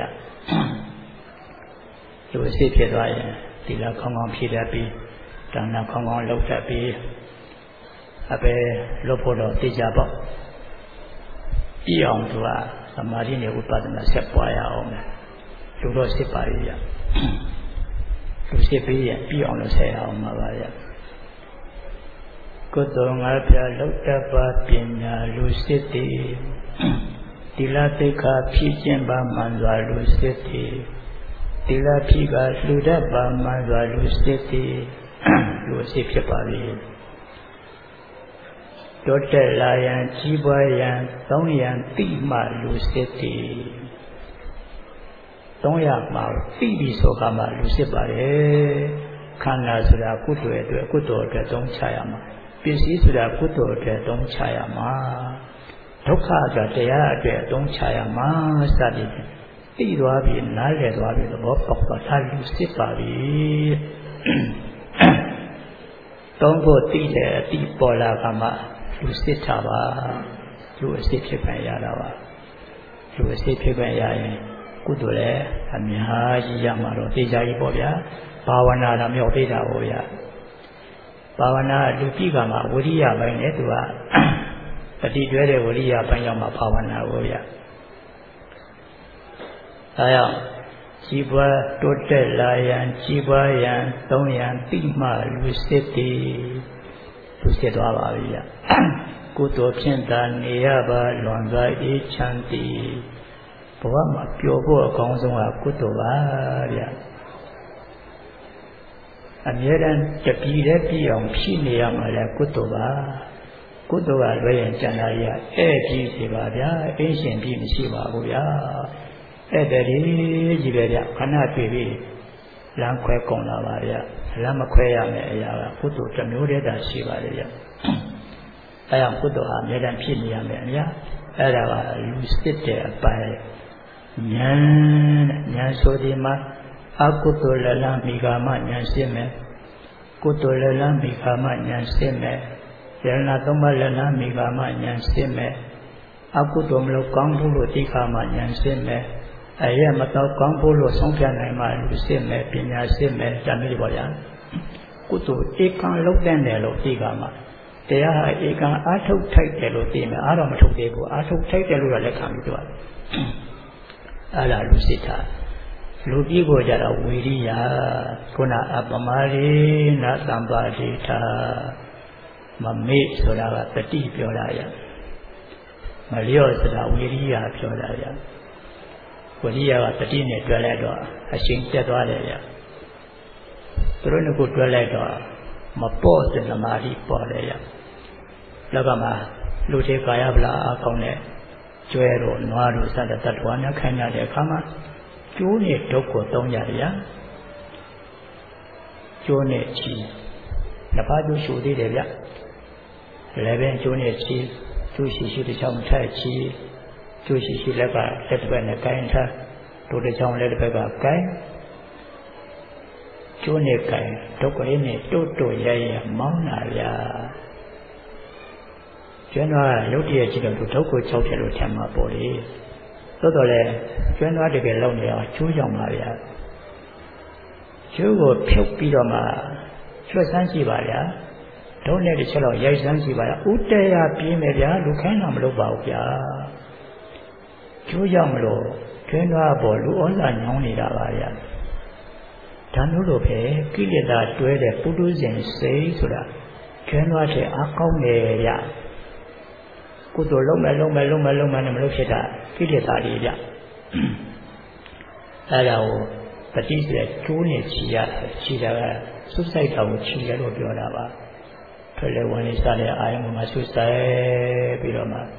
လူအစစ်ဖြစ်သွားရင်သီလကောင်းကောင်းဖြည့်တတ်ပြီးဒါနကောင်းကောင်းလောက်တတ်ပြီးအပဲလို့ဖို့တော့သိကြပေါ့ပြည့်အောင်သူကသမာဓိနဲ့ဝိပဿနာဆက်ပွားရအောင်လူတော့စစ်ပါရဲ့လူစစ်ပြီးရပြည့်အောင်လို့ဆက်အောင်ပါပါရဲ့ကုသိုလ်၅ဖြာလောက်တတ်ပါပညာလူစစ်တည်သီလတိတ်္ခာဖြစ်ခြင်းပါမှန်စွာလူစစ်တည်သီလဖြစ်ကလှူတတ်ပါမှန်စွာလူစစ်တည်လူစစ်ဖြစ်ပါပြီတိုးတက်လာရန်ကြီးပွားရန်သုံးရန်တိမှလူစစ်တည်300မှာသိပြီဆိုကမှလူစစ်ပါတယ်ခန္ဓာဆိုတာကုသိုလ်အတွက်ကုသိုလ်အတွက်သုံးချရမှာပစ္စည်းဆိုတာကုသိုလ်အတွက်သုံးချရမှာဒုက္ခဆိုတာတရားအတွက်သုံးချရမှာစသည်ဖြင့်သိသွားပြီနားလည်သွားပြီသဘောပေါက်သွားတာလူစစ်ပါပြီသုံးဖို့သိတဲ့အတိပေါ်လာကမှလူစစ်တာပါလူအစစ်ဖြစ်ခံရတာပါလူအစစ်ဖြစ်ခံရရင်ကုသိုလ်လည်းအများကြီးရမှာတော့သိကြကြီးပေါ့ဗျာဘာဝနာတော့မြောက်သေးတာပေါ့ဗျာဘာဝနာလူကြည့်ကမှဝိရိယပိုင်းနဲ့သူကတတိတွဲတဲ့ဝိရိယပိုင်းရောက်မှဘာဝနာပေါ့ဗျာအဲကြောင့်ကြီးပွားတိုးတက်လာရန်ကြီးပွားရန်သုံးရန်တိမှလူစစ်တည်လူစစ်သွားပါပြီဗျာကုသိုလ်ဖြင့်သာနေရပါလွန်စွာအေးချမ်းတည်ဘဝမှာပျော်ဖို့အကောင်းဆုံးကကုသိုလ်ပါဗျာအမြဲတမ်းတပီတဲ့ပြည့်အောင်ဖြည့်နေရမှာလဲကုသိုလ်ပါကုသိုလ်ကလွဲရင်ကျန်တာကြီးအဲ့ဒီစီပါဗျာအင်းရှင်ပြည့်မရှိပါဘူးဗျာအဲ့တည်းကြီးပဲဗျခဏတွေ့ပြီလမ်းခွဲကုန်လာပါဗျာလမ်းမခွဲရမယ့်အရာကကုသိုလ်တစ်မျိုးတည်းသာရှိပါတယ်ဗျာအဲ့ဒါကုသိုလ်ဟာအမြဲတမ်းဖြည့်နေရမယ်ဗျာအဲ့ဒါကလူစစ်တဲ့အပိုင်းဉာဏ်ဆိုဒီမှာအကုသိုလ်လမ်းမိဂါမဉာဏ်စစ်မယ်ကုသိုလ်လမ်းမိဂါမဉာဏ်စစ်မယ်ယရဏသုံးပါးလမ်းမိဂါမဉာဏ်စစ်မယ်အကုသိုလ်မလို့ကောင်းဖို့လို့သိခါမဉာဏ်စစ်မယ်အရဲ့မတော့ကောင်းဖို့လို့ဆုံးဖြတ်နိုင်မှလူစစ်မယ်ပညာစစ်မယ်တမျိုးပေါ့ဗျာကုသိုလ်ဧကံလုံးတဲ့တယ်လို့သိခါမှာတရားဟာဧကံအာထုတ်ထိုက်တယ်လို့သိမယ်အားတော့မထုတ်သေးဘူးအာထုတ်ထိုက်တယ်လို့လည်းခံပြီးတော့အဲ့ဒါလူစစ်တာလူပြီးကိုကြတော့ဝီရိယခုနအပမရိနာသံပါတိထာမမေ့ဆိုတာကတတိပြောတာရမလျော့ဆိုတာဝီရိယပြောတာရဝီရိယကတတိနဲ့တွဲလိုက်တော့အရှင်တက်သွားတယ်ရသူတို့ကတွဲလိုက်တော့ပေါ့တဲ့သမာဓိပေါ်လေရလောကမှာလူတွေကာယဗလာအကောင်းနဲ့ကျွဲတို့နွားတို့စတဲ့တ attva များခံရတဲ့အခါမှာကျိုးနဲ့ဒုက္ခသုံးရတယ်ဗျကျိုးနဲ့ချီနှစ်ပါးကျိုးရှုသေးတယ်ဗျလည်းပဲကျိုးနဲ့ချီကျိုးရှိတစ်ချောင်းထက်ချီကျိုးရှိလက်ကလက်တစ်ဘက်နဲ့ကိုင်းထားတို့တစ်ချောင်းလက်တစ်ဘက်ကကိုင်းကျိုးနဲ့ကိုင်းဒုက္ခလေးနဲ့တိုးရမောင်းလာဗျကျွမ်းသွားရုပ်တရက်ကြည့်တော့သူဒုက္ခ၆ဖြစ်လို့ထင်မှာပေါ့လေသို့တော်လည်းကျွမ်းသွားတကယ်လောက်နေအောင်ချိုးကြောင်ပါဗျာကျိုးကိုဖြုတ်ပြီးတော့မှချွတ်ဆန်းကြည့်ပါဗျာဒုနဲ့တစ်ချက်တော့ရိုက်ဆန်းကြည့်ပါဗျာဥတရာပြင်းမယ်ဗျာလူခိုင်းတော့မလုပ်ပါဘူးဗျာကျိုးကြောင်မလို့ကျွမ်းသွားပေါ်လူဩဇာညောင်းနေတာပါဗျာဒါမျိုးလိုပဲကိလေသာတွဲတဲ့ပုထုဇဉ်စိတ်ဆိုတာကျွမ်းသွားတဲ့အကောင်းတယ်ဗျာကုသိုလ်လုံးမဲ့နဲ့မလုပ်ဖြစ်တာကိလေသာတွေဗျအဲဒါကိုပฏิစေကျိုးနဲ့ချီရတယ်ချီတာကဆုဆိုင်တော်ကိုချီရလို့ပြောတာပါထွက်လေဝင်လေစားတဲ့အာယုံမှာဆုဆိုင်ပြီးတော့မှ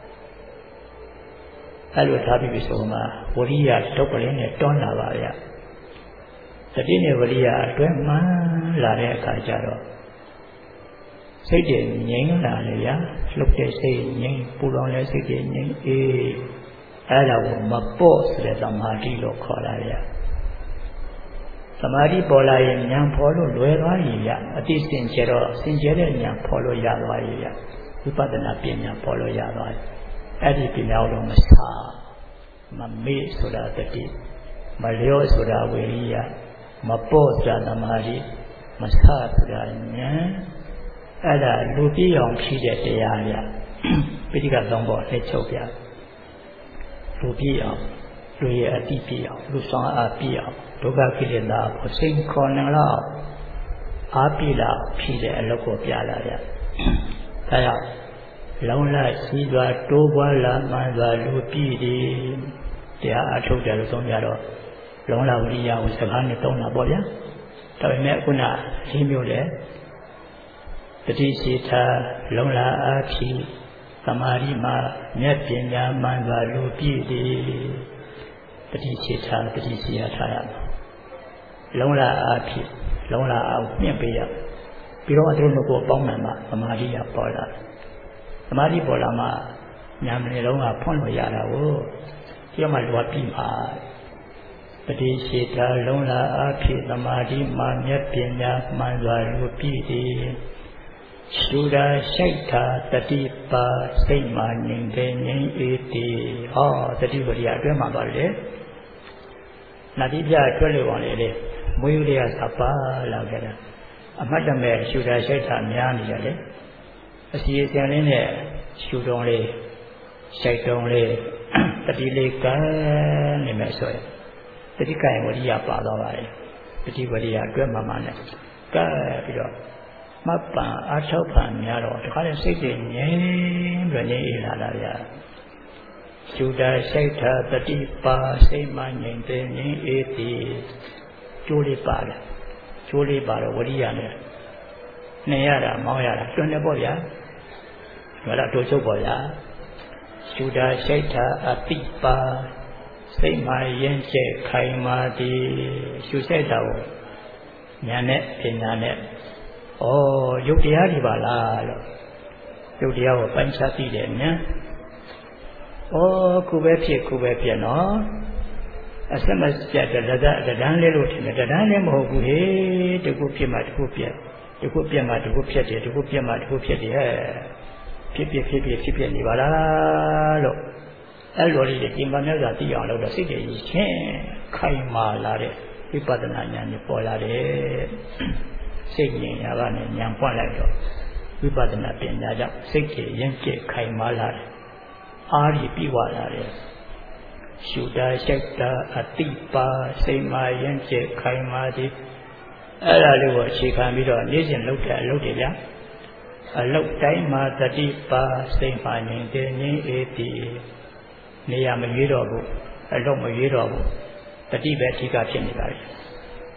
အဲလိုထားပြီးဆိုမှဝရိယဒုက္ခလေးနဲ့တွန်းလာပါဗျတတိနဲ့ဝရိယအတွဲမှလာတဲ့အခါကျတော့စိတ်တွေငြိမ်းလာလေဗျာလှုပ်တဲ့စိတ်ငြိမ်းပူလောင်တဲ့စိတ်တွေငြိမ်းအေးအဲ့ဒါကိုမပေါ့ဆိုတဲ့သမာဓိလို့ခေါ်တာဗျာသမာဓိပေါ်လာရင်ဉာဏ်ဖော်လို့လွယ်သွားပြီဗျာအတိစင်ကြတော့စင်ကြတဲ့ဉာဏ်ဖော်လို့ရသွားပြီဗျာဝိပဿနာပညာဖော်လို့ရသွားပြီအဲ့ဒီပညာတော့မစားမမေ့ဆိုတာတတိမလျော့ဆိုတာဝိရိယမပေါ့ဆိုတာသမာဓိမစားဆိုတာဉာဏ်အဲ့ဒါလူပြည့်အောင်ဖြည့်တဲ့တရားဗျပိဋကသုံးပေါ်လက်ချုပ်ဗျလူပြည့်အောင်လူရဲ့အတိပြည့်အောင်လူဆောင်အားပြည့်အောင်ဒုက္ခကိလေသာကိုစိတ်ခေါ်နေလောက်အားပြည့်လာဖြည့်တဲ့အလုပ်ကိုပြလာဗျဒါကြောင့်လုံလရှိစွာတိုးပွားလာမှန်စွာလူပြည့်တယ်တရားအထုတ်တယ်လို့ဆုံးကြတော့လုံလဝိရိယကိုစကားနဲ့သုံးတာပေါ့ဗျာဒါပေမဲ့ခုနလေးမျိုးလေတတိရှိတာလုံလာအားဖြင့်သမာဓိမှာမြတ်ပညာမှန်စွာလူပြည့်သည်တတိရှိတာတတိရှိရထားရမှာလုံလာအားဖြင့်လုံလာအောင်မြင့်ပေးရပြီးတော့သူတို့ကိုပေါင်းမှန်မှာသမာဓိရပေါ်လာသမာဓိပေါ်လာမှညာမနေလုံးကဖွင့်လို့ရတာကိုဒီမှာလွားပြီးမှာတတိရှိတာလုံလာအားဖြင့်သမာဓိမှာမြတ်ပညာမှန်စွာလူပြည့်သည်ရှုတာရှိုက်တာတတိပါစိတ်မှငြိမ်တဲ့ငြိမ်အေးတည်ဟောတတိပရိယအတွဲမှာပါလေနတိပြအတွဲလို့ပါလေမွေးရသပါလာကြတာအမှတ်တမဲ့ရှုတာရှိုက်တာများနေကြလေအစီအစဉ်လေးနဲ့ရှုတော်လေးရှိုက်တော်လေးတတိလေးကန်းနေမယ်ဆိုရင်တတိကံဝရိယပါသွားပါလေတတိပရိယအတွဲမှာမှနဲ့ကဲပြီးတော့မပန်အထောက်ပံ့များတော့တခါတည်းစိတ်တွေငြိမ်းပြီးငြိမ်းအေးလာတာဗျာရှုတာရှိုက်တာတတိပါစိတ်မှငြိမ်တဲ့ငြိမ်းအေးသည်ကျိုးလေးပါလားကျိုးလေးပါတော့ဝရိယနဲ့နှင်ရတာမောင်းရတာတွန်းနေပေါ့ဗျာဒါတော့တို့ချုပ်ပေါ့ဗျာရှုတာရှိုက်တာအတိပါစိတ်မှရင်ကျက်ခိုင်မာသည်ရှုရှိုက်တာကိုညာနဲ့ပညာနဲ့ဩယုတ်တရားဒီပါလားလို့ယုတ်တရားကိုပိုင်းခြားသိတယ်ညာဩခုပဲဖြစ်နော်အစမပြတ်တဒန်းလေးလို့ထင်တယ်တဒန်းလည်းမဟုတ်ဘူးဟေးတခုဖြစ်မှတခုပြတ်တခုပြတ်မှတခုဖြစ်တယ်တခုပြတ်မှတခုဖြစ်တယ်ဟဲ့ဖြစ်နေပါလားလို့အဲ့လိုလေးဒီမှာမြတ်စွာသိအောင်လို့စိတ်တွေချင်းခိုင်မာလာတဲ့ဝိပဿနာဉာဏ်ကြီးပေါ်လာတယ်စိတ်ဉာဏ်ရပါနဲ့ဉာဏ်ပွက်လိုက်တော့ဝိပဿနာပညာကြောင့်စိတ်ကြီးရင်ကျက်ခိုင်မာလာတယ်အားကြီးပြီးွားလာတယ်ရှုတာရှိုက်တာအတိပါစိတ်မှရင်ကျက်ခိုင်မာသည်အဲ့ဒါလေးကိုအခြေခံပြီးတော့နေ့စဉ်လုပ်တဲ့အလုပ်တွေဗျာအလုပ်တိုင်းမှာတတိပါစိတ်မှငြိမ်တဲ့ငြိမ်အေးသည်နေရာမရွေးတော့ဘူးအလုပ်မရွေးတော့ဘူးတတိပဲအဓိကဖြစ်နေပါလေ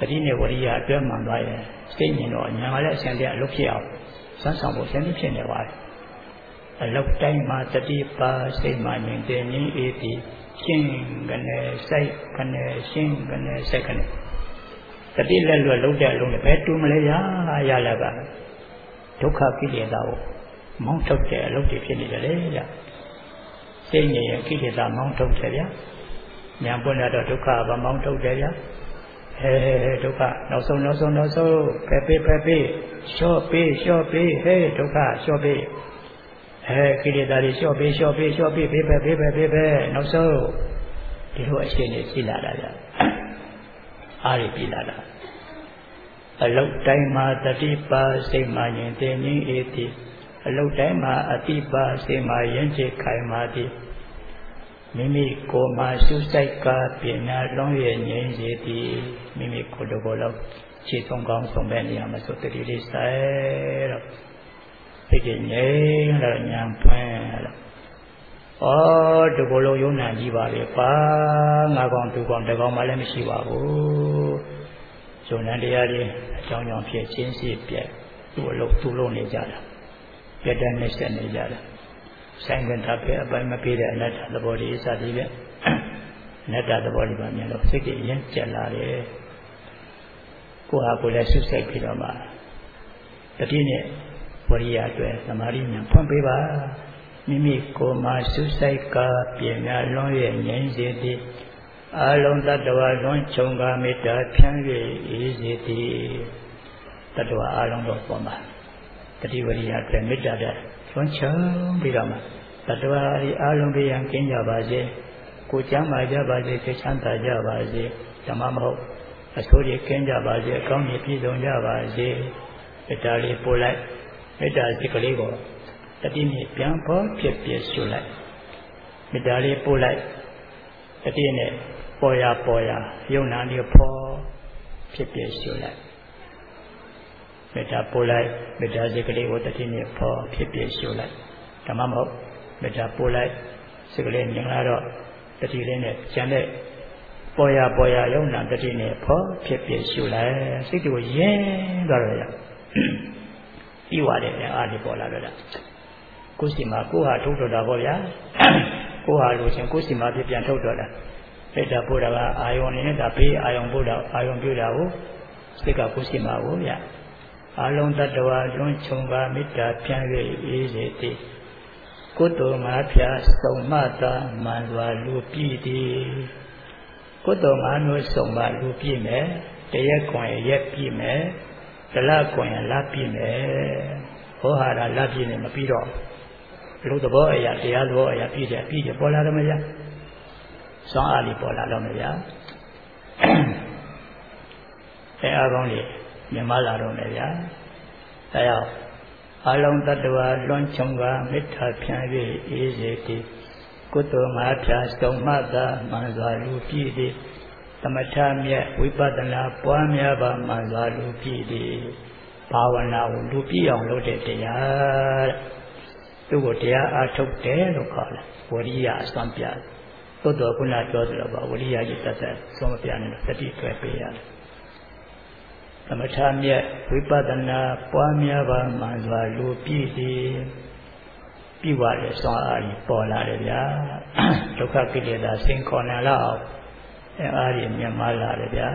တိနဲ့ဝရိယအတွဲမှန်သွားရင်စိတ်မြင်တော့ညာကလည်းအစဉ်တည်းအလုပ်ဖြစ်အောင်စမ်းဆောင်ဖို့ဆင်းပြီးဖြစ်နေပါတယ်အလုပ်တိုင်းမှာတတိပါစိတ်မှမြင်တဲ့ငြိမ်းအေးပြီးရှင်းကနေစိုက်ကနေရှင်းကနေစိုက်ကနေတတိလက်လွတ်လုံးတဲ့အလုံးနဲ့ဘယ်တူမလဲရလာကဒုက္ခကိလေသာကိုမောင်းထုတ်တဲ့အလုပ်တွေဖြစ်နေတယ်လေဗျစိတ်ငြိမ်ရင်ကိလေသာမောင်းထုတ်တယ်ဗျညာပွင့်လာတော့ဒုက္ခဗမောင်းထုတ်တယ်ဗျဒုက္ခနောက်ဆုံးဖယ်ပေးလျှော့ပေးဟဲ့ဒုက္ခလျှော့ပေးကိလေသာတွေလျှော့ပေးပေးနောက်ဆုံးဒီလိုအရှင်းနေရှိလာတာဗျအားရပြီလာတာအလုတ်တိုင်းမှာတတိပါစိတ်မှရင်တင်ငင်းအေးသည်အလုတ်တိုင်းမှာအတိပါစိတ်မှရင်ချခိုင်မှသည်မိမိကိုယ်မှာစုစိုက်ကပညာလုံးရဲ့ငြိမ်းစေသည်မိမိကိုယ်တော်ကိုယ်လုံးခြေဆုံးကောင်းဆုံးပဲနေရာမှာဆိုတတိလေးဆိုင်တော့သိကြငြိမ်းတော့ညာပွင့်တော့ဒီကိုယ်လုံးယုံနာကြီးပါလေပါငါကောင်သူကောင်တကောင်မှလည်းမရှိပါဘူးဇုံနဲ့တရားတွေအကြောင်းကြောင့်ဖြစ်ချင်းစီပြက်သူ့အလုပ်သူ့လုံးနေကြတာပြက်တဲ့နှိမ့်ဆက်နေကြတာဆိုင်ကတာပဲအပိုင်းမပြေတဲ့အနတ္တသဘောတွေစသည်ပဲအနတ္တသဘောတွေပါမြင်လို့စိတ်ကြီးရင်ကျက်လာတယ်ကိုယ်ဟာကိုယ်လည်းဆုစိတ်ပြီးတော့မှတတိနဲ့ဝရိယအတွက်သမာဓိဉာဏ်ဖွင့်ပေးပါမိမိကိုယ်မှာဆုစိတ်ကပြင်းများလွန်ရဲ့ငြိမ်းစေသည်အလုံးတ attva လွန်ခြုံကမေတ္တာဖြန့်၍အေးစေသည်တ attva အလုံးတော့ပေါ်မှာတတိဝရိယအတွက်မေတ္တာတဲ့လွန်ခြုံပြီးတော့မှတ attva ဒီအလုံးပြရန်ကင်းကြပါစေကိုယ်ချမ်းသာကြပါစေစိတ်ချမ်းသာကြပါစေဓမ္မမဟုတ်အဆိုးတွေကင်းကြပါစေအကောင်းကြီးပြည့်စုံကြပါစေမေတ္တာလေးပို့လိုက်မေတ္တာစိတ်ကလေးကိုတတိနဲ့ပြန်ပေါ်ဖြစ်ပြရှုလိုက်မေတ္တာလေးပို့လိုက်တတိနဲ့ပေါ်ရယုံနာလေးပေါ်ဖြစ်ပြရှုလိုက်မေတ္တာပို့လိုက်မေတ္တာစိတ်ကလေးကိုတတိနဲ့ပေါ်ဖြစ်ပြရှုလိုက်ဓမ္မမဟုတ်မေတ္တာပို့လိုက်စိတ်ကလေးမြင်လာတော့တတိလေးနဲ့ကျန်တဲ့ပေါ်ရယုံနာတတိနဲ့ပေါ်ဖြစ်ပြရှုလိုက်စိတ်ကိုရင်းသွားတော့ရပြီးသွားတယ်အားလေးပေါ်လာတော့ကိုယ်စီမှာကိုယ်ဟာထုတ်တော်တာပေါ့ဗျာကိုယ်ဟာလို့ချင်းကိုယ်စီမှာပြန်ထုတ်တော်တာမေတ္တာပို့တာကအာယုံနဲ့ဒါဘေးအာယုံပို့တာအာယုံပြုတာကိုစိတ်ကကိုယ်စီမှာကိုဗျာအလုံးတ attva လွန်ခြုံကမေတ္တာဖြန့်၍အေးစေသည်ကုသိုလ်ငါးဖြာစုံမသာမှန်စွာလူပြည့်သည်ကုသိုလ်ငါးမျိုးစုံမလူပြည့်မယ်တရက်ခွန်ရက်ပြည့်မယ်တလခွန်လပြည့်မယ်ဟောဟာရလပြည့်နေမပြီးတော့လူသဘောအရာတရားသဘောအရာပြည့်တယ်ပေါ်လာတော့မရစွမ်းအားလေးပေါ်လာတော့မရအဲအကောင်းလေးမြင်မလာတော့မယ်ဗျာဒါကြောင့်အလုံးတ attva လွန်ခြုံကမေတ္တာဖြန့်၍အေးစေသည်ကုသိုလ်ငါးဖြာစုံမှသာမှန်စွာလူပြည့်သည်သမထမြတ်ဝိပဿနာပွားများပါမှန်စွာလူပြည့်သည်ဘာဝနာကိုလူပြည့်အောင်လုပ်တဲ့တရားသူ့ကိုတရားအားထုတ်တယ်လို့ခေါ်တယ်ဝရိယအစွမ်းပြသို့တော်ခုနပြောသလိုပါဝရိယကြီးတက်တက်ဆုံးမပြနဲ့တတိတွဲပေးရတယ်သမထမြတ်ဝိပဿနာပွားများပါမှန်စွာလူပြည့်သည်ပြီးသွားတယ်စွမ်းအားကြီးပေါ်လာတယ်ဗျာဒုက္ခကိလေသာစင်ခေါ်နေလောက်အဲအားကြီးမြင်မလာတယ်ဗျာ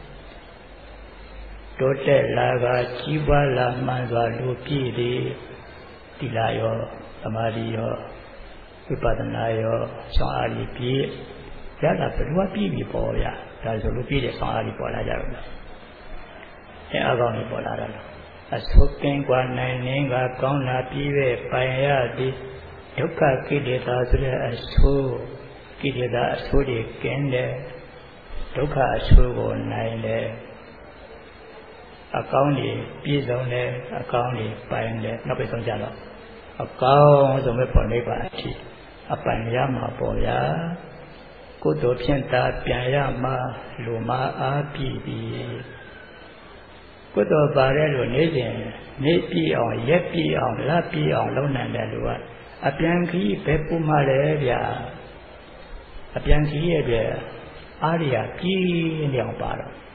တိုးတက်လာကကြီးပွားလာမှန်စွာလူပြည့်သည်တိလာရောသမာဓိရောဝိပဿနာရောစွမ်းအားကြီးပြည့်ရတာဘယ်လိုပြည့်ပြီပေါ်ဗျာဒါဆိုလူပြည့်တဲ့စွမ်းအားကြီးပေါ်လာကြတော့အဲအကောင်းကြီးပေါ်လာတာအဆုကင်းกว่าနိုင်နေကကောင်းလာပြီးပဲပိုင်ရသည်ဒုက္ခကိလေသာဆိုတဲ့အဆုကိလေသာအဆုတွေကင်းတယ်ဒုက္ခအဆုကိုနိုင်တယ်အကောင်းကြီးပြည့်စုံတယ်အကောင်းကြီးပိုင်တယ်နောက်ပြီးဆုံးကြတော့အကောင်းဆုံးပဲပေါ်နေပါအထိအပိုင်ရမှာပေါ်ဗျာကုသိုလ်ဖြင့်သာပြန်ရမှာလူမအားပြည့်သည်ကုသိုလ်ပါတဲ့လူနေစဉ်နေပြည့်အောင်ရက်ပြည့်အောင်လပြည့်အောင်လုပ်နိုင်တဲ့လူကအပြန်ခီးပဲပူမှလဲဗျာအပြန်ခီးရဲ့အတွက်အားရပြည့်နေအောင်ပါတော့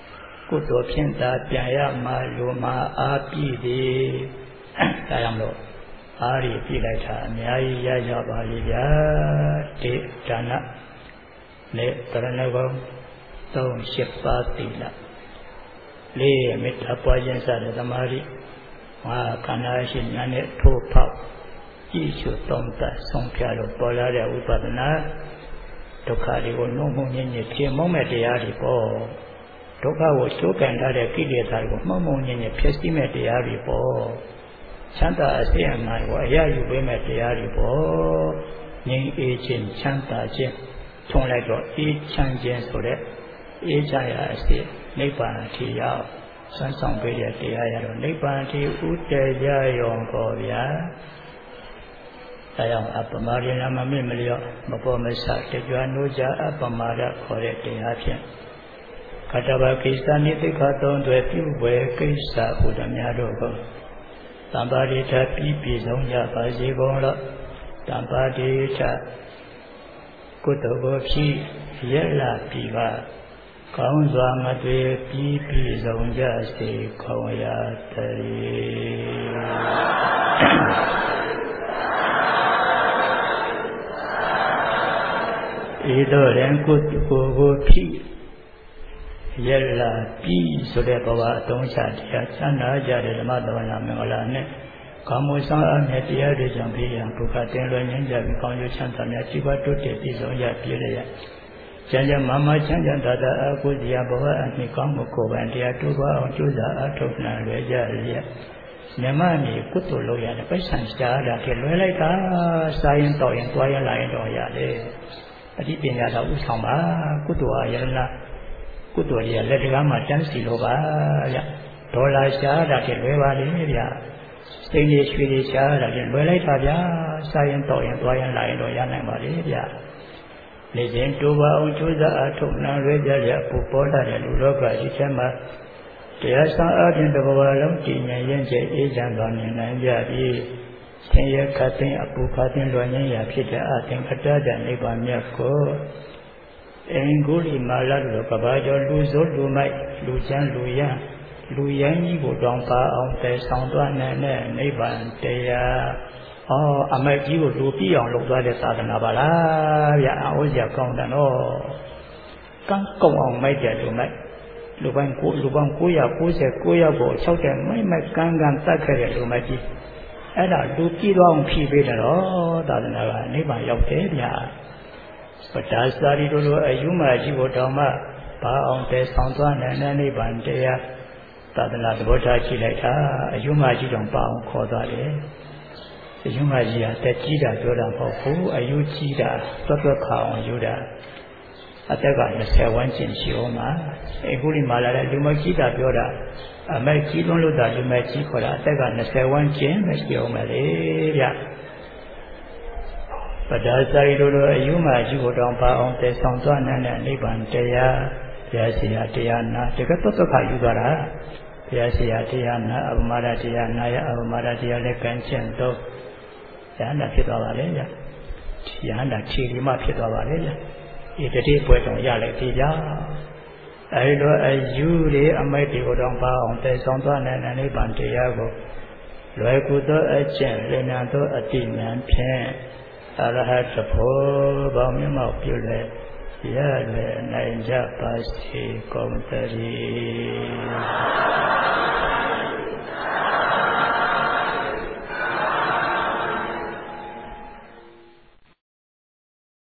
ကုသိုလ်ဖြင့်သာပြန်ရမှာလူမှာအားပြည့်သည်ဒါကြောင့်လို့အားရပြည့်လိုက်တာအများကြီးရကြပါလိမ့်ဗျာတေဒါနနဲ့တရဏဂုံ3-8ပါးသီလ4မေတ္တာပွားခြင်းစတဲ့သမာဓိ5ခန္ဓာရှိဉာဏ်နဲ့ထိုးဖောက်ကြည့်ရှုသုံးသပ်ဆုံးဖြတ်လို့ပေါ်လာတဲ့ဝိပဿနာဒုက္ခတွေကိုနှုတ်မှုညင်ညင်ဖြစ်မုံမဲ့တရားတွေပေါ့ဒုက္ခကိုချိုးကန်ထားတဲ့ကိလေသာတွေကိုမှုံညင်ညင်ဖြစ်စီမဲ့တရားတွေပေါ့ချမ်းသာအစစ်အမှန်ကိုအရယူပေးမဲ့တရားတွေပေါ့ငြိမ်းအေးခြင်းချမ်းသာခြင်းထုံးလိုက်တော့အေးချမ်းခြင်းဆိုတဲ့အေးချမ်းရာအစစ်နိဗ္ဗာန်အထိရောက်ဆွမ်းဆောင်ပေးတဲ့တရားရတော့နိဗ္ဗာန်အထိဥတည်ကြရောပေါ့ဗျာဒါကြောင့်အပမရိနာမမေ့မလျော့မပေါ်မဆတကြွနိုးကြအပမာဒခေါ်တဲ့တရားဖြင့်ကတ္တဗကိစ္စနိသိခသုံးတွေပြုဝယ်ကိစ္စဟူသည်များတို့ကိုတမ္ပါရိထပြီးဆုံးကြပါစေကုန်လော့တမ္ပါရိထကုသိုလ်ကိုဖြည့်ရက်လာပြီပါကောင်းစွာမတွေ့ပြီးဆုံးကြစေခေါ်ရတည်းဤသို့ရင်ကုသိုလ်ကိုဖြည့်ရက်လာပြီးဆိုတဲ့ဘဝအသုံးချတရားချမ်းသာကြတဲ့ဓမ္မသဝနာမင်္ဂလာနဲ့ကာမဆောင်အမြတ်တရားတွေကြောင့်ပြည့်ရန်ဒုက္ခတင်လွယ်ငြိမ်းချပြီးကောင်းကျိုးချမ်းသာများជីវတိုးတက်ပြီးဆုံးရပြည့်ရကျမ်းကျမ်းမာချမ်းချမ်းသာသာအကုသိယဘဝအနှစ်ကောင်းမှုကိုယ်ပိုင်တရားတိုးပွားအောင်ကြိုးစားအထောက်နိုင်လွယ်ကြရမြမနေကုသိုလ်လုပ်ရတယ်ပိဿံရှားတာကလွယ်လိုက်တာစာရင်တော့ရင်တွားရင်လာရင်တော့ရတယ်အတိပညာတော်ဥဆောင်ပါကုသိုလ်ဟာယရဏကုသိုလ်ရလက်တကားမှာတန်းစီလို့ပါဗျဒေါ်လာရှားတာကလွယ်ပါလေဗျစိတ်လေးရွှေလေးရှားတာကလွယ်လိုက်တာဗျစာရင်တော့ရင်တွားရင်လာရင်တော့ရနိုင်ပါလေဗျနေခြင်းတိုးပါအောင်ကြိုးစားအထောက်နိုင်လွယ်ကြရပူပေါ်လာတဲ့လူလောကကြီးထဲမှာတရားဆောင်အပြင်တစ်ဘဝလုံးတည်ငြိမ်ရင်ကျအေးချမ်းသွားနိုင်ကြပြီးဆင်းရဲခတ်သိမ်းအပူခတ်သိမ်းလွယ်ငြိမ်းရာဖြစ်တဲ့အသင်္ခတတနိဗ္ဗာန်မြတ်ကိုအင်္ဂုလိမာလတို့ကဘာကျော်လူစိုးလူမိုက်လူချမ်းလူရမ်းလူရမ်းကြီးကိုတောင်းပါအောင်တည်ဆောင်သွားနိုင်တဲ့နိဗ္ဗာန်တရားအမိုက်ကြီးကိုလူပြည့်အောင်လုပ်သွားတဲ့သာသနာပါလားဗျအဟောစရာကောင်းတယ်နော်ကံကောင်းအောင်မိုက်တယ်လူမိုက်လူပေါင်း999ယောက်ကို6တဲ့မိုက်ကန်းတတ်ခဲ့တဲ့လူမိုက်ကြီးအဲ့ဒါလူပြည့်သွားအောင်ဖြည့်ပေးတယ်တော့သာသနာကနိဗ္ဗာန်ရောက်တယ်ဗျပတ္တာစာရီတို့လိုအယူမကြီးကိုတောင်းမှဘာအောင်တည်ဆောင်သွားနိုင်တဲ့နိဗ္ဗာန်တရားသာသနာသဘောထားကြည့်လိုက်တာအယူမကြီးတောင်ပါအောင်ခေါ်သွားတယ်အယူမကြီးကတက်ကြီးတာပြောတာမဟုတ်ဘူးအယူကြီးတာတွတ်ခါအောင်ယူတာအသက်က20ဝန်းကျင်ရှိအောင်မှာအခုဒီမှာလာတဲ့လူမကြီးတာပြောတာအမိုက်ကြီးလုံးလို့တာလူမကြီးခေါ်တာအသက်က20ဝန်းကျင်ပဲရှိအောင်ပဲလေဗျပဒါစာရီတို့လိုအယူမကြီးကိုတောင်ပါအောင်တည်ဆောင်သွားနိုင်တဲ့နိဗ္ဗာန်တရားဘုရားရှိခိုးတရားနာတကယ်တွတ်ခါယူသွားတာဘုရားရှိခိုးတရားနာအပမဒတရားနာရအပမဒတရားလည်းကံကျင့်တော့ယဟန္တာဖြစ်သွားပါလေဗျယဟန္တာခြေဒီမှဖြစ်သွားပါလေဗျဒီတတိပွဲတော်ရလိုက်ပြီဗျာအဲဒီလိုအယူတွေအမိုက်တွေကိုတောင်ပါအောင်တည်ဆောင်သွားနိုင်တဲ့နိဗ္ဗာန်တရားကိုလွယ်ကူသောအကျင့်လင်ညာသောအတိဉာဏ်ဖြင့်အရဟတဖို့ပေါင်းမြတ်မောက်ပြုလေရလွယ်နိုင်ကြပါစေကုန်သတည်း